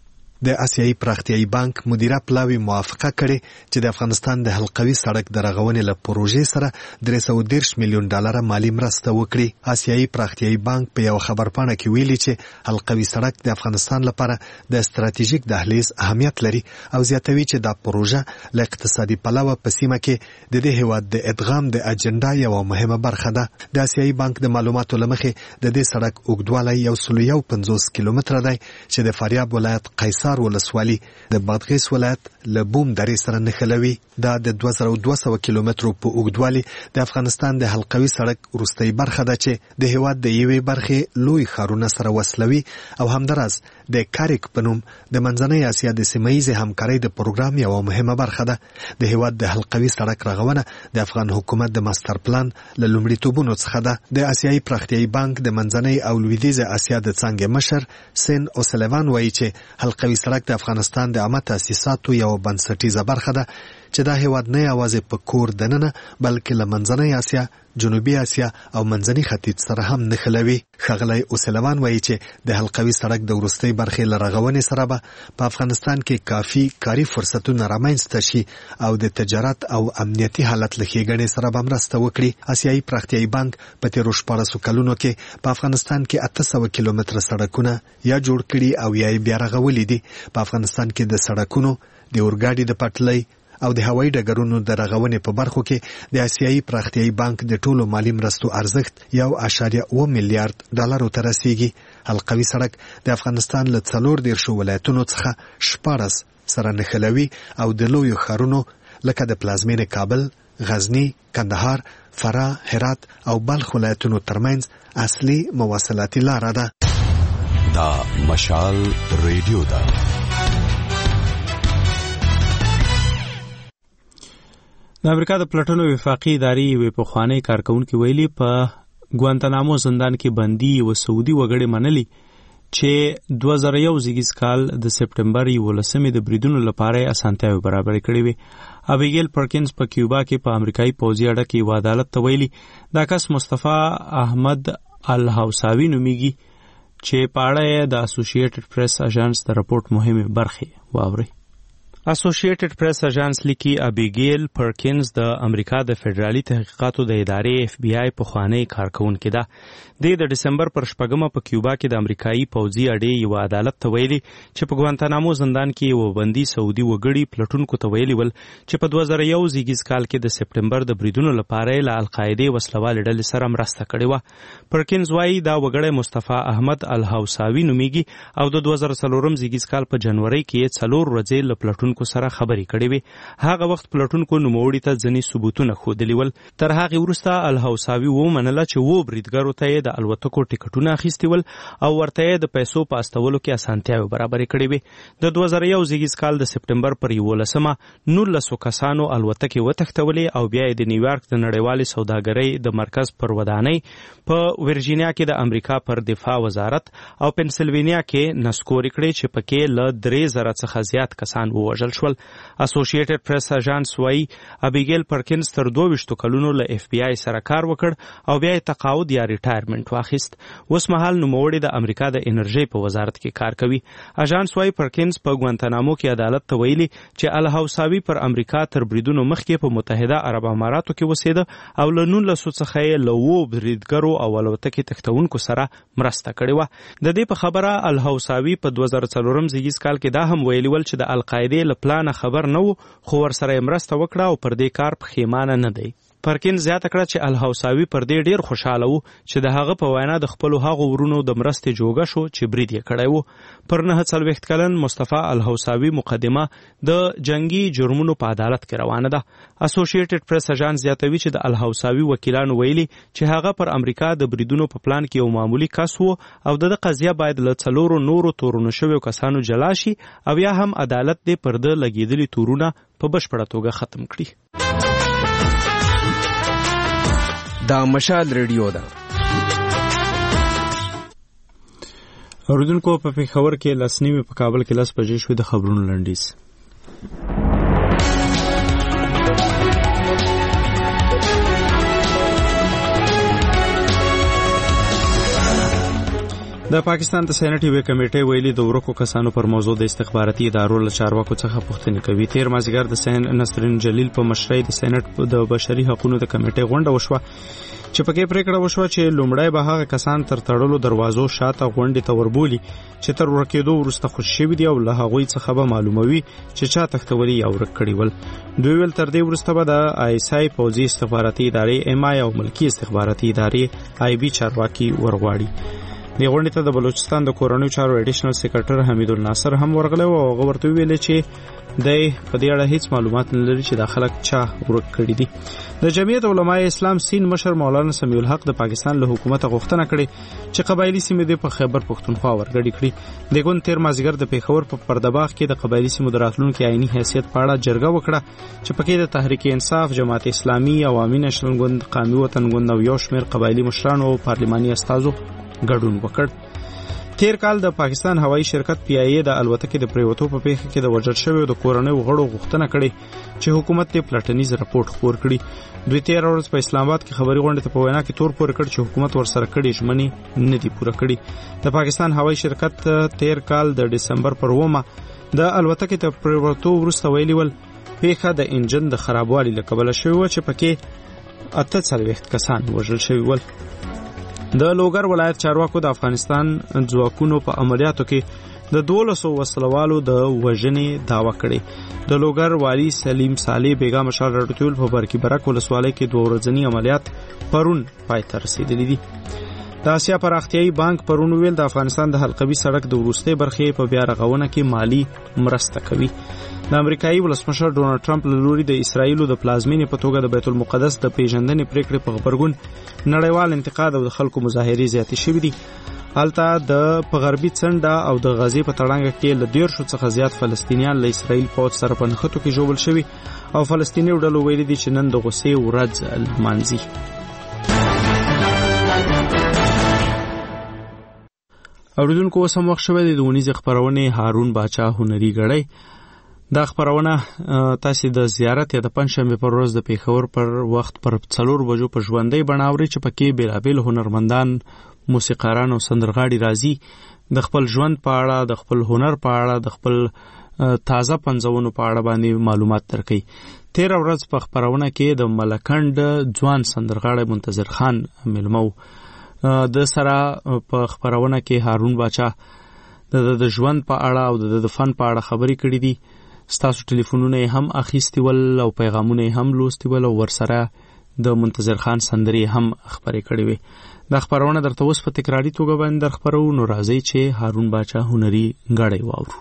د آسیایي پراختیایي بانک مدیره پلاوی موافقه کړې چې د افغانستان د حلقوي سړک د رغونې له پروژې سره درې سوه دېرش میلیون ډالر مالی مرسته وکړي. آسیایي پراختیایي بانک په یو خبرپاڼه کې ویلي چې حلقوي سړک د افغانستان لپاره د ستراتیژیک دهلیز اهمیت لري او زیاتوي چې دا پروژه له اقتصادي پلوه په سیمه کې د دې هیواد د ادغام د اجنډا یوه مهمه برخه ده. د آسیایي بانک د معلوماتو له مخې د دې سړک اوږدوالی یو سل یو پنځوس کیلومتره دی چې د فاریاب ولایت قیصر ولسوالي د بادغیس ولایت له بوم درې سره نښلوي. دا د دوه زره دوه سوه کیلومترو په اوږدوالي د افغانستان د حلقوي سړک وروستۍ برخه ده چې د هیواد د یوې برخې لوی ښارونه سره وصلوي او همداراز د کاریک په نوم د منځنۍ اسیا د سیمهییزې همکارۍ د پروګرام یوه مهمه برخه ده. د هیواد د حلقوي سړک رغونه د افغان حکومت د ماستر پلان له لومړیتوبونو څخه ده. د آسیایي پراختیایي بانک د منځنۍ او لویدیځې اسیا د څانګې مشر سین اوسلیوان وایي چې حلقوي سړک د افغانستان د عامه تاسیساتو یو بنسټیزه برخه ده چې دا هیواد نه یوازې په کور دننه بلکې له منځنۍ اسیا، جنوبي اسیا او منځني ختیځ سره هم نښلوي. ښاغلی اوسلیوان وایي چې د حلقوي سړک د وروستۍ برخې له رغونې سره به په افغانستان کې کافي کاري فرصتونه رامنځته شي او د تجارت او امنیتي حالت له ښېګڼې سره به مرسته وکړي. آسیایي پراختیایي بانک په تېرو شپاړسو کلونو کې په افغانستان کې اته سوه کیلومتره سړکونه یا جوړ کړي او یا یې بیا رغولي دي. په افغانستان کې د سړکونو، د اورګاډي د پټلۍ او د هوایي ډګرونو د رغونې په برخو کې د آسیایي پراختیایي بانک د ټولو مالي مرستو ارزښت یو اعشاریه اوه میلیارډ ډالرو ته رسیږي. حلقوي سړک د افغانستان له څلور دېرشو ولایتونو څخه شپاړس سره نښلوي او د لویو ښارونو لکه د پلازمینې کابل، غزني، کندهار، فراه، هرات او بلخ ولایتونو ترمنځ اصلي مواصلاتي لاره ده. دا مشال ریډیو ده. د امریکا د پلټنو وفاقي ادارې یوې پخوانۍ کارکونکې ویلي په ګوانتانامو زندان کې بندي یوه سعودي وګړي منلي چې دوه زره یو زیږیز کال د سپټمبر یولسمې د بریدونو لپاره یې اسانتیاوې برابرې کړې وې. ابیګیل پرکینز په کیوبا کې په امریکایي پوځي اډه کې یوه عدالت ته ویلي دا کس مصطفی احمد الحوساوي نومیږي چې په اړه یې د اسوسییټډ پریس اژانس د رپورټ مهمې برخې واوري. اسوسییټډ پریس اژانس لیکي ابیګیل پرکینز د امریکا د فدرالي تحقیقاتو د ادارې اف بی آی پخوانۍ کارکونکې ده. د د ډسمبر پر شپږمه په کیوبا کې د امریکایي پوځي اډې یوه عدالت ته ویلي چې په ګوانتانامو زندان کې یوه بندي سعودي وګړي پلټونکو ته ویلي ول چې په دوه زره یو زیږیز کال کې د سپټمبر د بریدونو لپاره یې له القاعدې وسلوالې ډلې سره مرسته کړې وه. پرکینز وایي دا وګړی مصطفی احمد الحوساوي نومیږي او د دوه زره څلورم زیږیز کال په جنوري کې یې څلور ورځې له پلټونکو سره خبرې کړې وې. هغه وخت پلټونکو نوموړي ته ځینې ثبوتونه ښودلي ول. تر هغې وروسته الحوساوي ومنله چې اووه بریدګرو ته یې د الوتکو ټکټونه اخیستي ول او ورته یې د پیسو په استولو کې اسانتیاوې برابرې کړې وې. د دوه زره یو زیږیز کال د سپټمبر پر یولسمه نولسو کسانو الوتکې وتښتولې او بیا یې د نیویارک د نړیوالې سوداګرۍ د مرکز پر ودانۍ په ورجینیا کې د امریکا پر دفاع وزارت او پنسلوینیا کې نسکورې کړې چې پکې له درې زره څخه زیات کسان ووژل شول. اسوسییټډ پریس اژانس وایي ابیګیل پرکینز تر دوه ویشتو کلونو له اف بی آی سره کار وکړ او بیا یې تقاعد یا ریټایرمنټ واخیست. اوس مهال نوموړی د امریکا د انرژۍ په وزارت کې کار کوي. اژانس وایي پرکینز په ګوانتانامو کې عدالت ته ویلي چې الحوساوي پر امریکا تر بریدونو مخکې په متحده عرب اماراتو کې اوسېده او له نولسو څخه یې له اووه بریدګرو او الوتکې تښتونکو سره مرسته کړې وه. د دې په خبره الحوساوي په دوه زره څلورم زیږیز کال کې دا هم ویلي ول چې د القاعدې له پلانه خبر نه و خو ورسره یې مرسته وکړه او پر دې کار پښیمانه نه دی. پرکین زیاته کړه چې الحوساوي پر دې ډیر خوشاله وو چې د هغه په وینا د خپلو هغو ورونو د مرستې جوګه شو چې برید یې کړی وو. پر نهه څلوېښت کلن مصطفی الحوساوي مقدمه د جنگي جرمونو په عدالت کې روانه ده. اسوسییټډ پریس اژانس زیاتوي چې د الحوساوي وکیلانو ویلي چې هغه پر امریکا د بریدونو په پلان کې یو معمولی کس وو او د قضیه باید له څلورو نورو تورونو شویو کسانو جلا شي او یا هم عدالت دې پر ده لګېدلي تورونه په بشپړه توګه ختم کړي. دا مشال ریډیو ده. اوریدونکو په پیښور کې لس نیمې په کابل کې لس بجې شوې. د خبرونو لنډیز. د پاکستان د سېنات یوې کمیټې ویلي د ورکو کسانو پر موضوع د استخباراتي ادارو له چارواکو څخه پوښتنه کوي. تیر مازیګر د سین نصرالدین جلیل په مشرۍ د سېنات د بشري حقوقو د کمیټې غونډه وشوه چې پکې پریکړه وشوه چې لومړی به هغه کسان تر تړلو دروازو شاته غونډې ته وربولي چې تر ورکېدو وروسته خوشي شوي دي او له هغوی څخه به معلوموي چې چا تښتولي یا ورک کړي ول. دوی ویل تر دې وروسته به د آی اس آی پوځي استخباراتي ادارې ایم آی او ملکي استخباراتي ادارې آی بي چارواکي ورغواړي. د غونډې ته د بلوچستان د کورنیو چارو اډیشنل سیکریټر حمید الناصر هم ورغلی او هغه ورته ویل چې د په دې اړه هیڅ معلومات نه لري چې د خلک چا ورک کړي دي. د جمعیت علماء اسلام سین مشر مولانا سمیع الحق د پاکستان له حکومت غوښتنه کړې چې قبایلی سیمې د په خیبر پښتونخوا ورګډې کړي. د ګوند تیر مازیګر د پیښور په پردباغ کې د قبایلی سیمو د راتلونکي آئینی حیثیت په اړه جرګه وکړه چې پکې د تحریک انصاف، جماعت اسلامي، عوامي نېشنل ګوند، قومي وطن ګوند او یو شمېر قبایلی مشرانو او پارلماني استازو ګډون وکړ. تیر کال د پاکستان هوایي شرکت پی آی ای د الوتکې د پریوتو په پیښه کې د وژل شویو د کورنیو غړو غوښتنه کړې چې حکومت ته پلټنیز راپورټ خپور کړي. دوی تیر ورځ په اسلام آباد کې خبري غونډه ته په وینا کې تور پورې کړ چې حکومت ورسره کړي ژمنې نه دي پوره کړي. د پاکستان هوایي شرکت تیر کال د دسمبر پر اومه د الوتکې ته پریوتو وروسته ویلي ول پیښه د انجن د خرابوالي له کبله شوې و چې پکې اته څلوېښت کسان وژل شوي ول. د لوګر ولایت چارواکو د افغانستان ځواکونو په عملیاتو کې د دولسو وسلوالو د وژنې داوا کړې. د لوګر والی سلیم صالح بیگا مشال راټول په برکی برک ولسوالۍ کې دوه ورځنی عملیات پرون پای ته رسیدلي دي. د آسیا پراختیایي بانک پرون ویل د افغانستان د حلقوي سړک د وروستۍ برخې په بیا رغونه کې مالی مرسته کوي. د امریکایي ولسمشر ډونالد ټرمپ له لوري د اسرایلو د پلازمینې په توګه د بیت المقدس د پیژندنې پریکړې په خبرګون نړیوال انتقاد او د خلکو مظاهرې زیاتې شوې دي. هلته د په غربي څنډه او د غزې په تړانګه کې له دیرشو څخه زیات فلسطینیان له اسرایل پوځ سره په نښتو کې ژوبل شوي او فلسطیني ډلو ویلي دي چې نن د غوسې ورځ لمانځي. اوریدونکو اوس هم وخت شوی دی د ونیزې خپرونې هارون باچا هنري ګړی. دا خپرونه تاسو د زیارت یا د پنځشنبه پر ورځ د پیښور پر وخت پر څلور بجو په ژوندۍ بڼه اوري چې پکې بیلابیل هنرمندان، موسیقاران او سندرغاړي راځي د خپل ژوند په اړه، د خپل هنر په اړه، د خپل تازه پنځونو په اړه باندې معلومات درکړي. تیر ورځ په خپرونه کې د ملکند ځوان سندرغاړي منتظر خان ملمو د سره په خپرونه کې هارون باچا د ژوند په اړه او د فن په اړه خبرې کړې دي. ستاسو ټلیفونونه هم اخیستي ول او پیغامونه هم لوستي ول او ورسره د منتظر خان سندرې هم خبرې کړې وي. دا خبرونه درته اوس په تکراری توګه باندې درخبرو. نو راځي چې هارون باچا هنري غړی واورو.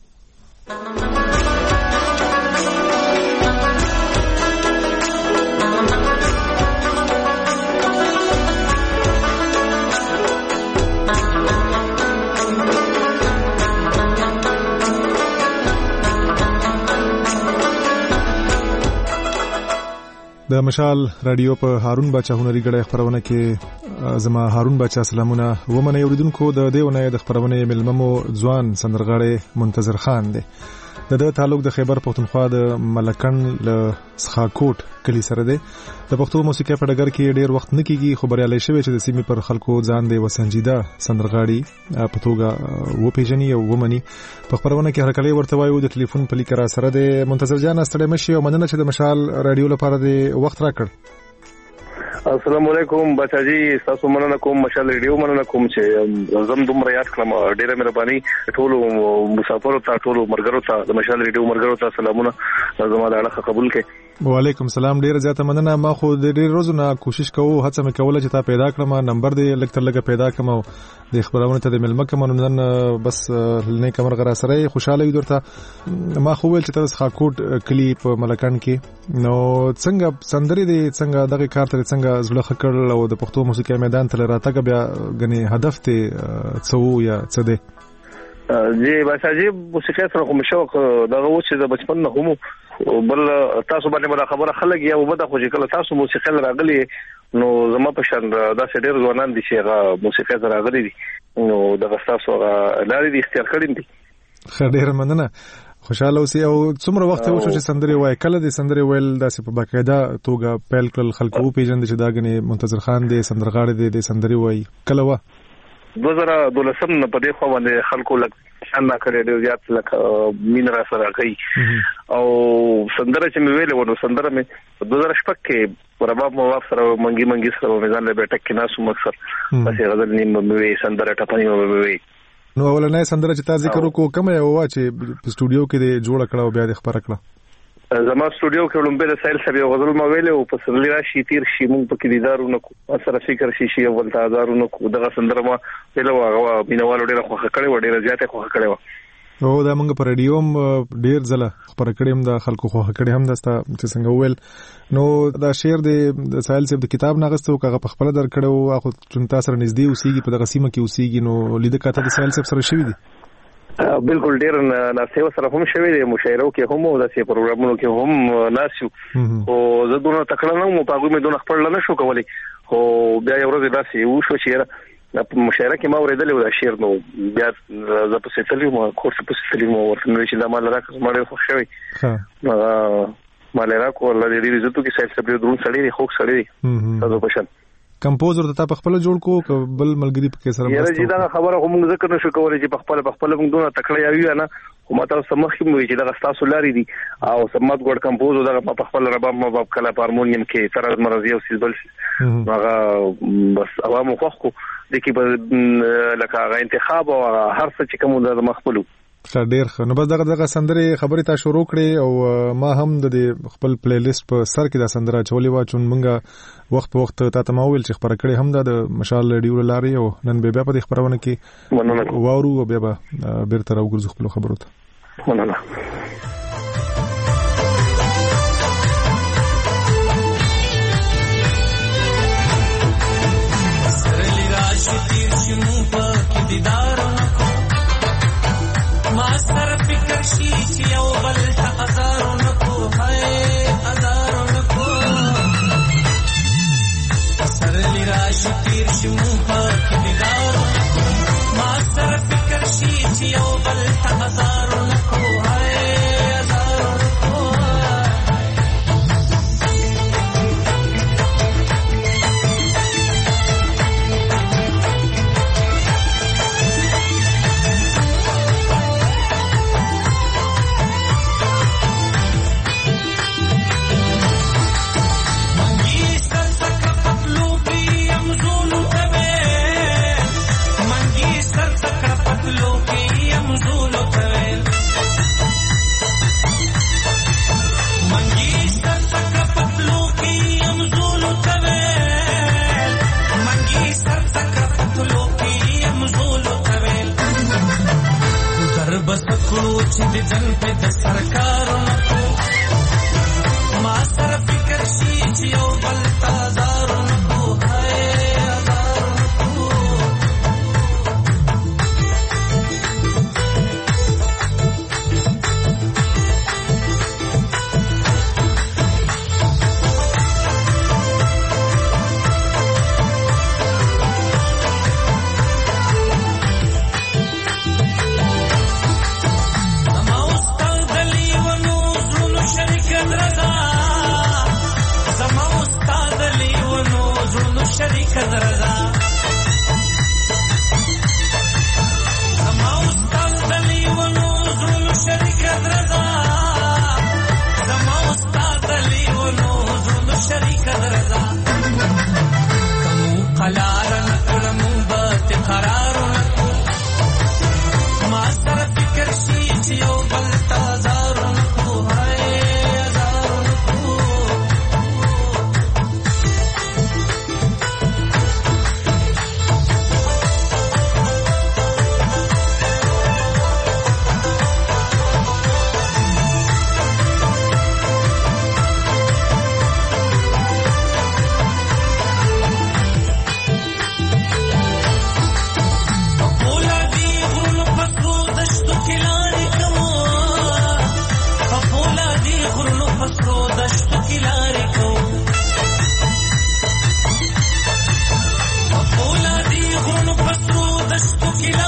د مشال رادیو په هارون باچا هنري غړی خبرونه کې زما هارون باچا سلامونه ومنه. اوریدونکو د دیونه د خبرونه ملممو ځوان سندرغاړي منتظر خان دی. د د تعلق د خیبر پښتونخوا د ملکن له سخاکوټ کلی سره دی. د پښتو موسیقي په ډګر کې ډیر وخت نه کیږي خو بریالي شوی چې د سیمې پر خلکو ځان دی وسنجیده سندرغاړي په توګه و پیژني او ومني. په خبرونه کې هرکلی ورته وایو. د ټلیفون په لیک را سره دی منتظر جان. ستړی مشي او مننه چې د مشال رادیو لپاره د وخت راکړ. السلام علیکم بچا جی، تاسو مننه کوم مشال ریډیو مننه کوم چې زم دومره یاد کړم. ډیره مهرباني ټولو مسافرو ته، ټولو مرګرو ته، د مشال ریډیو مرګرو ته سلامونه. زما د اړه قبول کړئ. وعلیکم السلام. ډیره زیاته مننه. ما خو د ډیر روزو نه کوشش کوو، هڅه مې کوله چې تا پیدا کړم، نمبر دې لکه تر لکه پیدا کړم او د خبرونه ته د ملمه کوم. نن بس نه کمر غرا سره خوشاله وي درته. ما خو ویل چې تاسو خاکوټ کلی په ملکان کې نو څنګه سندري دي، څنګه دغه کار ته څنګه زړه خکړ او د پښتو موسیقي میدان ته راتګ بیا غني هدف ته څو یا څه دی؟ جی بچاجي موسیقي سره کوم شوق دغه و چې د بچپن نه هم بل تاسو باندې بل خبره خلک یا وبد خو چې کله تاسو موسیقي راغلي نو زما په شان دا ډېر ځوانان دي چې هغه موسیقي راغلي دي نو دغه تاسو لاري دي اختیار کړی دي. ډېر مننه. خوشاله اوسئ او څومره وخت وشو چې سندري وای کله د سندري ویل داسې په باقاعده توګه پیل کړل خلکو پیژند چې داګنې منتظر خان دی سندرغاړي دی د سندري وای کله و دوه زره دولسم نه په دې خو باندې خلکو لکه شان کړی دی زیات لکه مين را سره کوي او سندره چې مې ویل ونه سندره مې دوه زره شپږ کې رباب مواب سره منګي منګي سره میزان له بیٹک کې ناسو مکسر پسې غزل نیم مې سندره ټپنی مې نو ولنه سندره چې تاسو ذکر وکړو کومه یو چې په سټوډیو کې د جوړ کړه او بیا د خبره کړه زما سټوډیو کې ولوم په سایل سبي غزل ما ویل او په سرلی راشي تیر شي مونږ په کې دیدارونه کو سره فکر شي شي ول تازارونه کو دغه سندره ما ویل واغه مینوال ډیره خوخه کړي و ډیره زیاته خوخه کړي و او دا موږ په رادیوم ډیر ځله خبره کړې هم د خلکو خوخه کړي هم دستا چې څنګه ویل نو دا شعر د سایل سب د کتاب ناغستو کغه په خپل در کړو اخو چونتا سره نږدې اوسېږي په دغه سیمه کې اوسېږي نو لید کاته د سایل سب سره شوی دی بالکل ډیر ناسیو سره هم شوی دی مشاعرو کې هم او د سی پروګرامونو کې هم ناسیو او زه دونه تکړه نه مو پاګو مې دونه خپل نه شو کولی خو بیا یو ورځ داسې و شو چې په مشاعره کې ما ورېدل و دا شعر نو بیا زه په ستلې مو کورس په ستلې مو ورته نو چې دا مال راکړم ما ډېر خوښ شوی ها مال راکو الله دې دې زه ته کې سایل سره درون سړی خوښ سړی تاسو پښن کمپوزر ته په خپل جوړ کو بل ملګری په کې سره یاره چې دا خبره هم ذکر نشو کولای چې په خپل په خپل موږ دونه تکړه یاوی نه خو ماته سمخ کې مو چې دا تاسو لاري دي او سمات ګډ کمپوزر دا په خپل رباب مباب کله هارمونیم کې تر مرزي او سیزبل هغه بس عوامو خو د کې لکه هغه انتخاب او هر څه چې کوم د مخبلو ډیر ښه نو بس دغه دغه سندري خبرې تا شروع کړې او ما هم د خپل پلی لیست په سر کې دا سندره چولې وا چون مونږه وخت په وخت تا ته ما ویل چې خبره کړې هم د مشال ریډیو لاري او نن به بیا په خبرونه کې وورو او بیا به بیرته راوګرځو خپل خبرو ته مننه سرلی راشي تیر شمو په دیدار ما سر فکر شي چې یو بل ته ازارو نکو هاي ازارو نکو سرلی راشي تیر شمو په دیدار ما سر فکر شي چې یو بل ته ازارو نکو هاي ازارو نکو چې د جن په د سرکارونو کو ما سره فکر شي چې یو بل تازارونو کو هاي ازارونو کو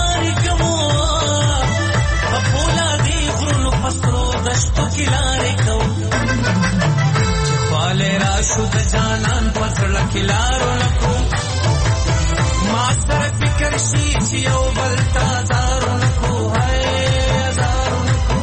لارې کوو په فولادي غرونو پسرو دشتو کې لارې کوو چې خواله راشو د جانان په زړه کې لارو نکو ما سره فکر شي چې یو بل ته ازارو نکو هی ازارو نکو.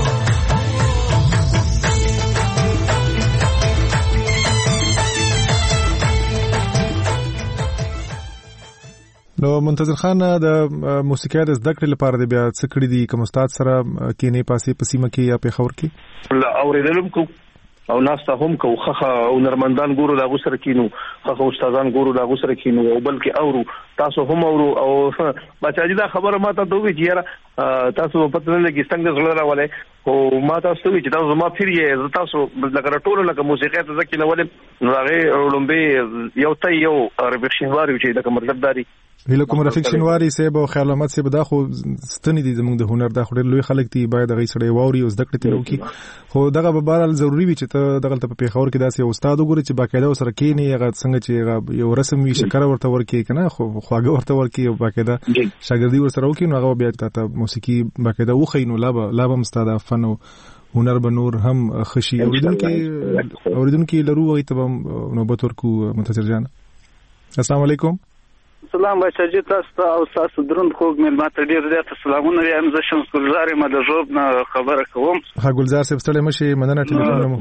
نو منتظر خان د موسیقۍ د زده کړې لپاره د بیا څه کړی دي کوم استاد سره کینې پاسې پسیمه کې یا په خور کې لا اوریدلم کو او ناسته هم کو خخه او نرمندان ګورو دا غوسر کینو خخه استادان ګورو دا غوسر کینو او بلکې اورو تاسو هم اورو او بچاجي دا خبره ماته دوی چې یاره تاسو په پته نه کې څنګه زړه راولې او ما تاسو وی چې تاسو ما پیر یې تاسو لکه ټولو لکه موسیقي ته ځکه نو ولې نو هغه لومبي یو ته یو رفیکشن واری چې دا مطلب داري هله کوم رفیکشن واری سه به خیال احمد سه به دا خو ستنې دي زموږ د هنر دا خو ډېر لوی خلک دي باید هغه سره ووري او زده کړې تلو کی خو دغه به بهر ضروری وي چې ته دغه ته په خور کې داسې استاد وګوري چې باقاعده سره کینی هغه څنګه چې یو رسم وي شکر ورته ورکی کنه خو خواږه ورته ورکی او باقاعده شاګردي ور سره وکي نو هغه بیا ته موسیقي باقاعده وخینو لا لا به مستاده فن او هنر به نور هم خشي اوریدونکو اوریدونکو لرو وي ته نوبت ورکو منتظر جان. السلام علیکم. سلام بچاجي تاسو او تاسو درند خوګ مل ماته ډیر زیات سلامونه وایم زه شمس ګلزار ما د جوب نه خبره کوم. ها ګلزار صاحب ستړي مشي مننه ټلیفون مو.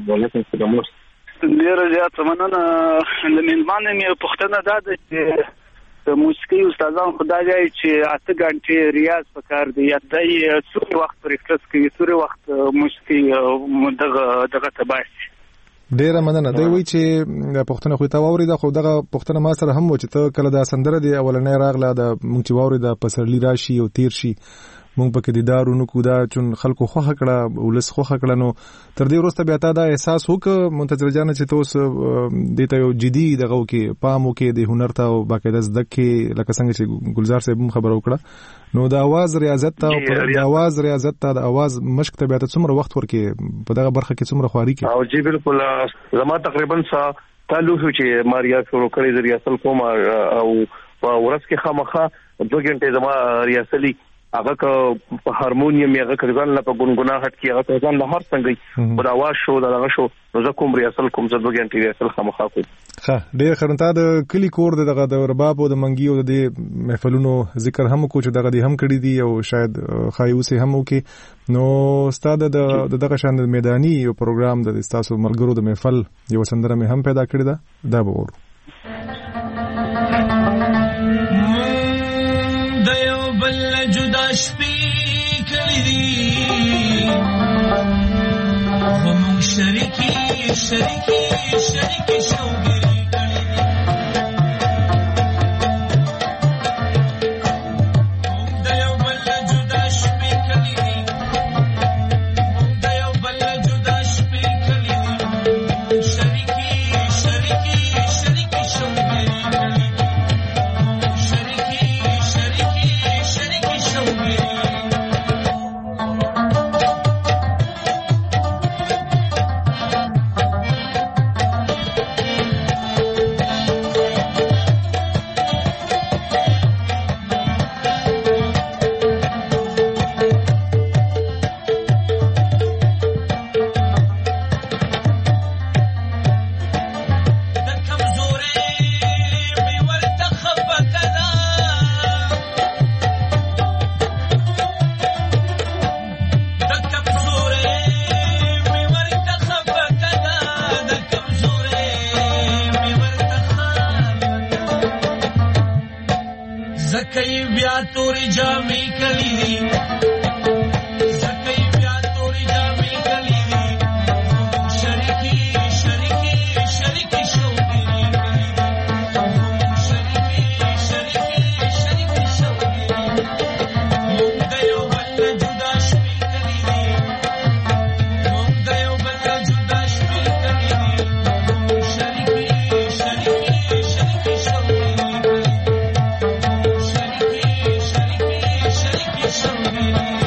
ډیر زیات مننه لمنځمانه مې پښتنه داده چې د موسیقي استادان خدای دی چې اته غنټې ریاض وکړ دی یا دای څو وخت پریکټس کوي څو وخت موسیقي دغه دغه تباسي ډیره مننه. دوی وی چې د پښتنه خو ته ووري دا خو دغه پښتنه ما سره هم و چې ته کله دا سندره دی اولنې راغله د مونږ چې ووري دا پسرلی راشي او تیر شي مونږ پکې د دارونو کو دا چون خلکو خوخه کړه ولس خوخه کړه نو تر دې وروسته بیا تا دا احساس وک منتظر جان چې تاسو دته یو جدي دغه کې پامو کې د هنر ته او باقاعده زده کې لکه څنګه چې ګلزار صاحب خبر وکړه نو د आवाज ریاضت ته او د आवाज ریاضت ته د आवाज مشق ته بیا ته څومره وخت ورکې په دغه برخه کې څومره خواري کې او جی بالکل زما تقریبا سا تعلق چې ماریا شروع کړی د ریاست کوم او په ورځ کې خامخا دوه غنټه زما ریاستلی هغه په هارمونیم هغه کړهان لا په ګونګوناهټ کې هغه ځان له هر څنګه په आवाज شو دغه شو نو کوم ریاست کوم څه دوه غنټه ریاست خامخا کو ښه ډېر خرنتا د کلی کور دغه د رباب او د منګي او د محفلونو ذکر هم کو چې دغه دي هم کړی دي او شاید خایوسه هم وکي نو استاد د دغه شان د میداني یو پروګرام د تاسو ملګرو د محفل یو سندره مې هم پیدا کړی دا دا به ورو شپې کړې دي هم شریکی شریکی شریکی شوګری کړې دي د یو بل جدا شپې کړې دي د یو بل جدا شپې کړې دي شریکی شریکی شریکی شوګری کړې دي شریکی شریکی شریکی شوګری زکای بیا توري جامې کلی دي زکای بیا توري جامې کلی دي شریکی شریکی شریکی شوګری کلی دي شریکی شریکی شریکی شوګری مونږ د یو بل جدا شپې کلی دي مونږ د یو بل جدا شپې کلی دي شریکی شریکی شریکی شوګری Show me.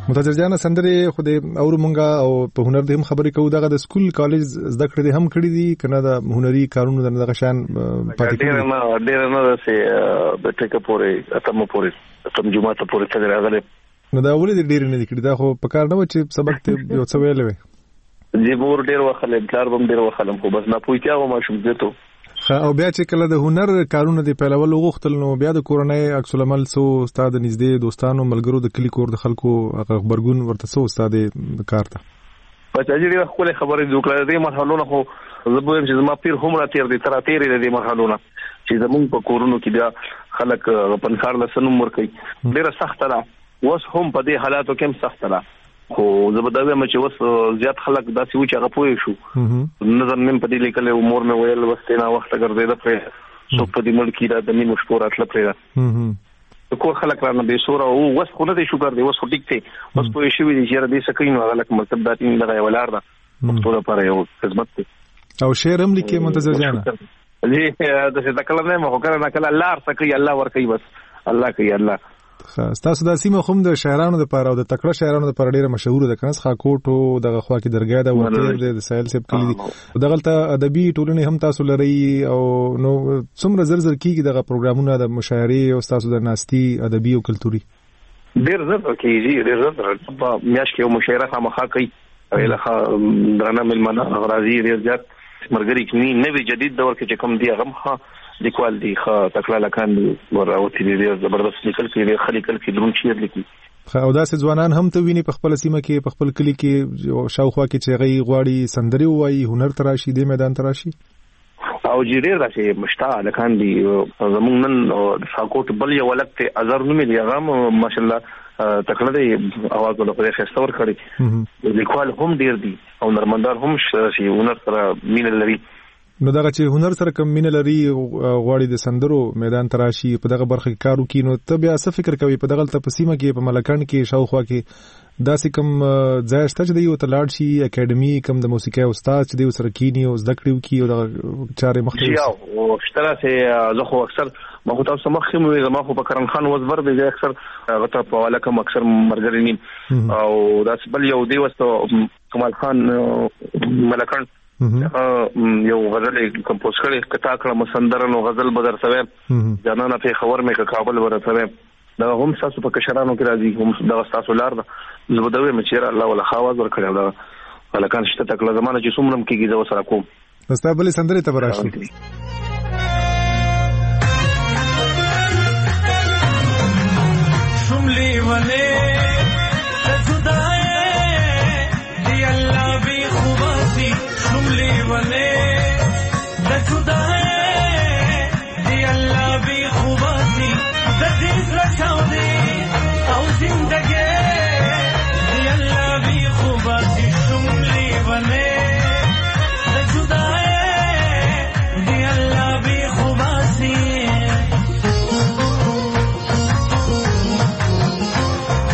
متاجر جان سندره خو دې اور مونږه او په هنر دې هم خبرې کوو دغه د سکول کالج زده کړې دې هم کړې دي کنه د هنري کارونو دغه شان پاتې ډېر نه ډېر نه سه د ټیک پورې اتم پورې اتم جمعه ته پورې څنګه راغله نو دا ولې ډېر نه کړې دا خو په کار نه و چې سبق ته یو څه ویلې وي جی مور ډېر وخت کار بم ډېر وخت خو بس نه پوهیږم ما شوم زه او بیا چې کله د هنر کارونه دی پیلول غوښتل نو بیا د کورنۍ عکس العمل سو استاد نږدې دوستانو ملګرو د کلی کور د خلکو خبرګون ورته سو استاد کار ته په تجربه خپل خبرې وکړه د مرحلو نه خو زبویم چې زما پیر هم را تیر دي تر تیرې د مرحلو نه چې زمونږ په کورونو کې بیا خلک په کار لسنوم ور کوي ډیره سخت را وس هم په دې حالاتو کې هم سخت را خو زبرداوی مې چې وس زیات خلک داسې و چې هغه پوه شو نظر نیم په دې لیکل امور مې ویل وسته نه وخت ګرځیدا پرې سو په دې ملکی را د نیمو شپور اتل پرې د کور خلک را نه به سور او وس خو نه دې شو ګرځي وس ټیک ته وس په شی وی چې را دې سکین او لکه مطلب داتین لګای ولار دا ټول لپاره یو خدمت او شعر هم لیکي منتظر جانا جی د څه تکلم نه مخ کړه نه کله الله سکی الله ور کوي بس الله کوي الله تاسو د سیمه خوم د شاعرانو لپاره او د تکړه شاعرانو لپاره ډیره مشهور ده کنه خاکوټو دغه خوا کې درګا ده ورته د سایل سیب کلی دي دغلته ادبي ټولنې هم تاسو لري او نو څومره زر زر کیږي دغه پروګرامونه د مشاعري او تاسو د ناستي ادبي او کلتوري ډیر زر کیږي ډیر زر په میاش کې مشاعره خامخا کوي او له درنه ملمنه غرازي ډیر زیات مرګري کې نوې جدید دور کې کوم دی غمخه لیکوال دی خا تکلا لکان ورته دی زبردست لیکل کې خلی کل کې درون شعر لیکي او داسې ځوانان هم ته ویني په خپل سیمه کې په خپل کلی کې شاوخوا کې چې غي غواړي سندري وایي هنر تراشي د میدان تراشي او جیرې راځي مشتا لکان دی زمون نن ساکوټ بل یو ولکته ازر نو ملي غام ماشاءالله تکړه دی اواز له پرې خستور کړی لیکوال هم ډیر دی او نرمندار هم شي هنر سره مين لري نو دغه چې هنر سره کم مینه لري غواړي د سندرو میدان تراشي په دغه برخه کې کارو کینو ته بیا څه فکر کوي په دغه تپسیمه کې په ملکان کې شاوخوا کې داسې کم ځای شته چې دی یو تلاړ شي اکیډمي کم د موسیقي استاد چې دی سره کینی او زده کړیو کی او د چارې مختلف او اشترا سه زه خو اکثر ما خو تاسو مخکې مې زما خو په کرن خان وزبر دی اکثر غته په ولکم اکثر مرګرینی او داس بل یو دی وستو کمال خان ملکان یو غزل کمپوز کړي کتا کړه مسندرنو غزل بدر سوي جنانه په خبر مې کابل ورته دا هم تاسو په کشرانو کې راځي هم دا تاسو لار ده زبدوي مچیر الله ولا خواز ور کړی دا ولکان شته تکله زمانه چې څومره کېږي دا وسره کوم مستقبل سندري ته براشي شملي ولي ولے د خدای دی الله بی خوباتی د دې رچاو دی او زندګي دی الله بی خوباتی شملي ولے د خدای دی الله بی خوباتی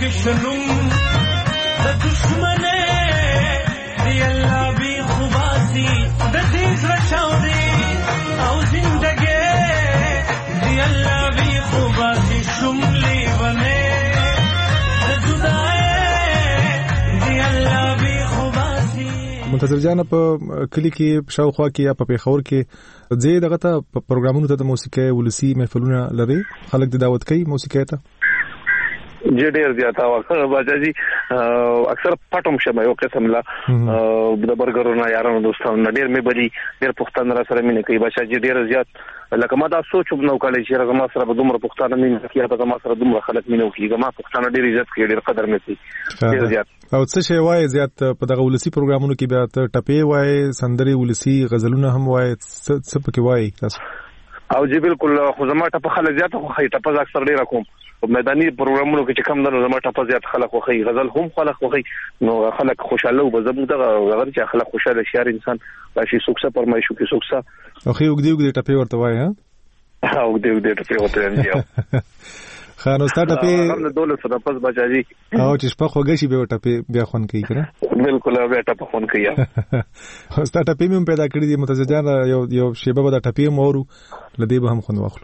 شنم د دشمنه دی الله بی خوباسي د دې زړه او زندګي دی الله بی خوباسي شملې ونه د جدای دی الله بی خوباسي. منتظر جان په کلی کې شاوخوا کې یا په پیښور کې زه دغه ته پروګرامونو ته د موسیقي ولسی محفلونه لري خلک د دعوت کوي موسیقي ته جې ډېر زیاته وکړه باجی اکثر پټوم شمه یو قسم لا د برګرونو یارانو دوستانو ډېر مې بلی ډېر پښتون را سره مینه کوي باجی ډېر زیات لکه ما دا سوچ وبنو کړی چې راځم سره به دومره پښتانه مینه کوي هغه ما سره دومره خلک مینه کوي ما پښتانه ډېر عزت کوي ډېر قدر مې کوي ډېر زیات. او څه شی وای زیات په دغه ولسی پروګرامونو کې بیا ته ټپې وای سندري ولسی غزلونه هم وای څه پکې وای تاسو؟ او جی بالکل خو زما ټپه خلک زیات خو خې ټپه اکثر ډیر کوم میداني پروګرامونو کې چې کم نه زما ټپه زیات خلک خو خې غزل هم خلک خو خې نو خلک خوشاله او بزبو دغه غیر چې خلک خوشاله شي انسان راشي سوکسه پرمایشو کې سوکسه او خې وګدي وګدي ټپه ورته وای ها او دې دې ټپه ورته دی خانو ستاره په هم د دولت سره پس بچاجي او چې شپه خوږی شي به ټپه بیا خون کوي کنه بالکل بیا ټپه خون کوي ستاره ټپه مې پیدا کړې دي متزجان یو یو شیبه به د ټپه مورو لدی به هم خون واخلو.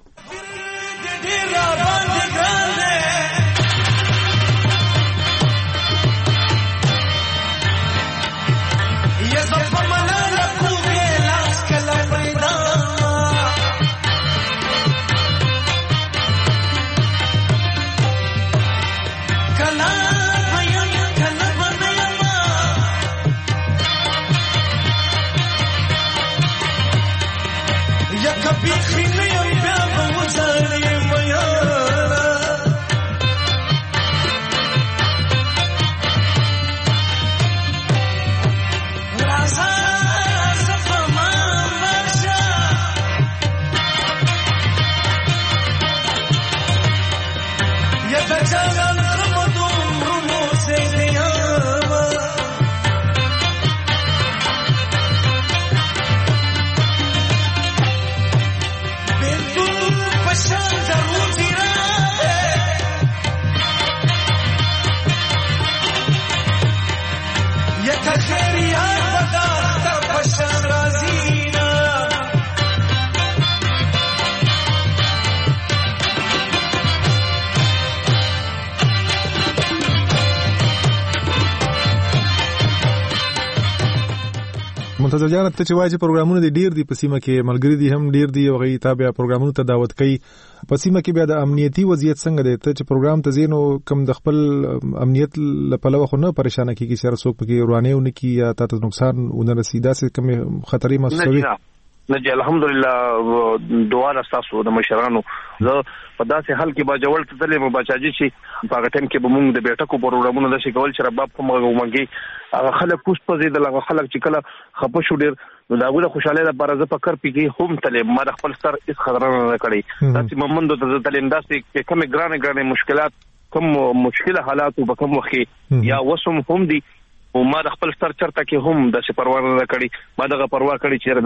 منتظر جان ته چې وایي چې پروګرامونه دي ډیر دي په سیمه کې ملګری دي هم ډیر دي او غي تابع پروګرامونو ته دعوت کوي په سیمه کې بیا د امنیتي وضعیت څنګه دی ته چې پروګرام ته زینو کم د خپل امنیت لپاره خو نه پریشانه کیږي چې رسوک پکې روانهونه کی یا تاسو نقصان ونه رسیدا سي کم خطرې محسوسوي نه جی الحمدلله دعا راستاسو د مشرانو زه په داسې حل کې با جوړ ته تلې مو بچاجي چې په هغه ټیم کې به موږ د بیٹکو پروګرامونو د شکول چې رباب کوم غوږی هغه خلک پوس پزید لغه خلک چې کله خپه شو ډیر نو دا غوړه خوشاله ده پر زه فکر پیږي هم تلې ما د خپل سر اس خبرونه نه کړی تاسو ممند ته تلې انداسې کې کوم ګرانه ګرانه مشکلات کوم مشکله حالات وبکم وخی یا وسم هم دي او ما د خپل سر چرته کې هم د پروا نه کړی ما دغه پروا کړی چې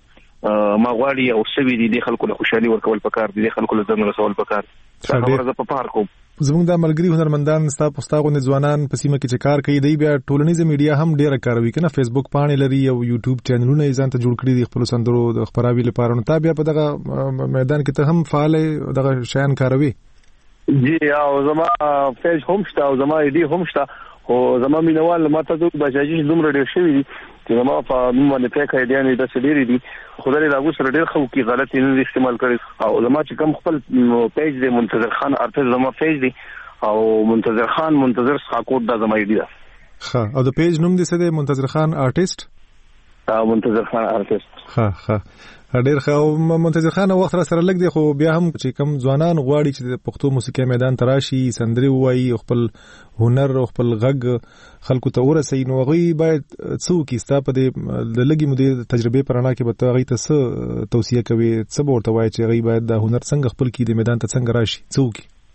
ما غواړي او سوي دي د خلکو له خوشحالي ورکول پکار دي د خلکو له ځان رسول پکار خبره ز په پار کوم زموږ د ملګری هنرمندان ستا پښتاغو نه ځوانان په سیمه کې چې کار کوي دی بیا ټولنیز میډیا هم ډیره کاروي کنه فیسبوک پاڼې لري او یوټیوب چینلونه یې ځان ته جوړ کړي دي خپل سندرو د خبراوي لپاره نو تا بیا په دغه میدان کې ته هم فعال دغه شیان کاروي جی او زما پیج هم شته او زما ایډي هم شته او زما مینوال ماته د بچاجي دومره ډیر شوی دي چې زما په باندې پېکه ایډیانې د سړي دي خدای دې راغو سره ډیر خو کې غلطي نه استعمال کړي او زما چې کوم خپل پیج دی منتظر خان ارتز زما پیج دی او منتظر خان منتظر ساکوت دا زما ایډي ده ها او د پیج نوم دې څه دی منتظر خان آرټیست او منتظر خان آرټیست ها ها ډیر خو منتظر خان وخت را سره لګ دی خو بیا هم چې کم ځوانان غواړي چې د پښتو موسیقي میدان تراشي سندري وایي خپل هنر او خپل غږ خلکو ته ورسي نو غوي باید څوک استا په دې د لګي مو د تجربه پرانا کې به غي ته څه توصيه کوي څه ورته وایي چې غي باید د هنر څنګه خپل کې د میدان ته څنګه راشي څوک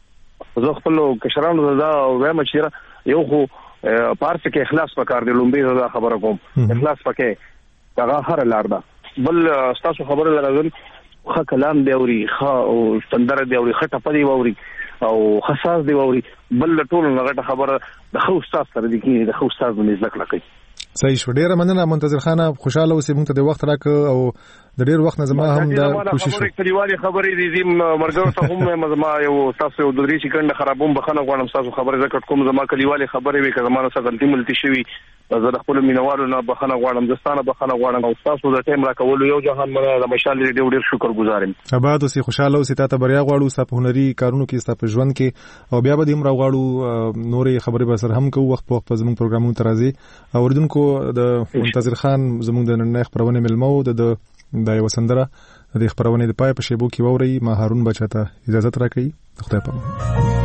زه خپل کشرانو دا وایم چې یو خو پارس کې اخلاص پکار دی لومبي دا خبره کوم اخلاص پکې هغه هر لار ده بل تاسو خبره لرم خو کلام دی اوري خو سندره دی اوري خټه پدی ووري او حساس دی ووري بل ټول غټه خبره د خو استاد سره دي کې د خو استاد باندې ځکه لکه صحیح شو. ډیره مننه منتظر خان، خوشاله اوسې موږ ته د وخت راک او د ډیر وخت نه زما هم دا کوشش وکړ. کلیوالي خبرې دي زم مرګرو ته هم زما یو تاسو د درې سکند خرابوم بخنه غواړم تاسو خبره زکه کوم زما کلیوالي خبرې وي که زما سره غلطي ملتي شوي زه د خپل مینوالو نه بخنه غواړم، دستانه بخنه غواړم او تاسو د ټیم راکولو یو جهان مله د مشال ډېر ډېر شکر گزارم. آباد اوسې خوشاله اوسې، تاسو بریا غواړو ستاسو هنري کارونو کې ستاسو ژوند کې او بیا به هم راغواړو نورې خبرې به سره هم کوو وخت په وخت په زموږ پروګرامونو ترازی. اوریدونکو د منتظر خان زموږ د نن خبرونه ملمو د د یو سندره د خبرونه د پای په شیبو کې ووري. ما هارون بچا ته اجازه راکړي. خدای په امان.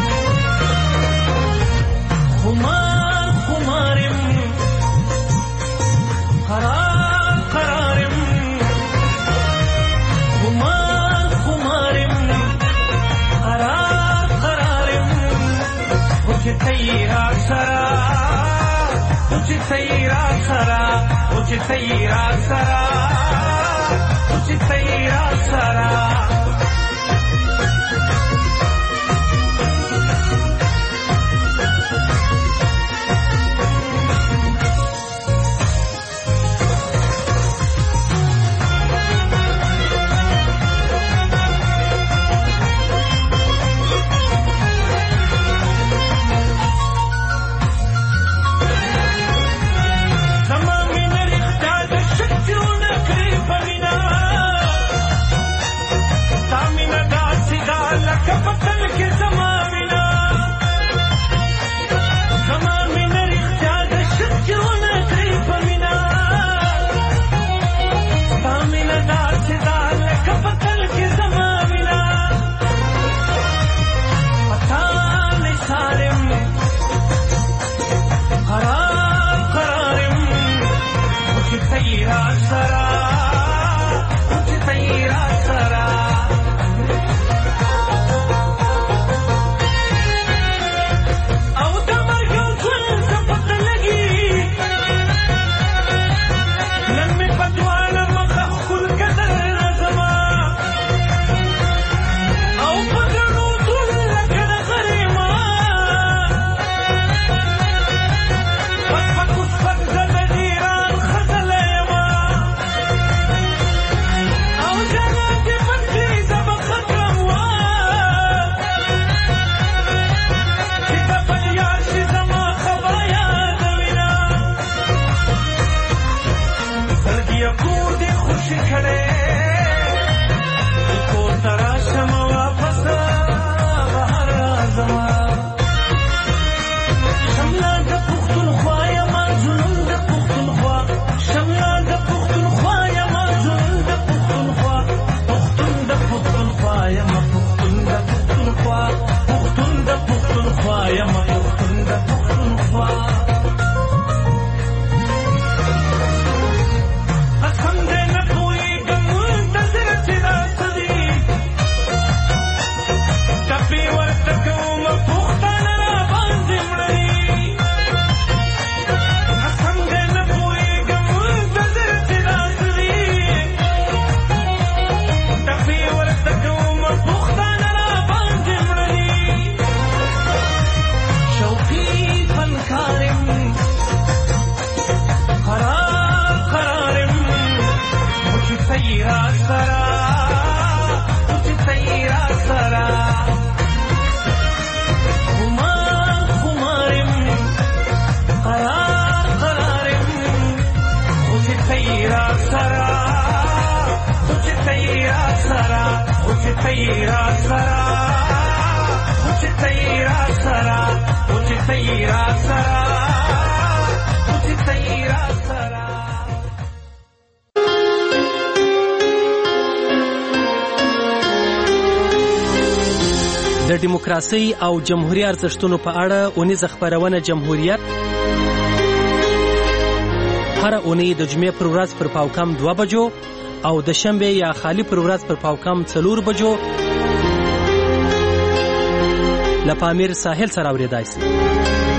خمار خمارم قرار قرارم خمار خمارم قرار قرارم وچ تیرا سرا وچ تیرا سرا وچ تیرا سرا وچ تیرا سرا د دیموکراسي او جمهوریت ارزښتونو په اړه اونیزه خبرونه جمهوریت هر اونۍ د جمعې پر ورځ پر پاوکم دوه بجو او د شنبه یا خالی پر ورځ پر پاوکم څلور بجو له پامیر ساحل سره اورېدای شي.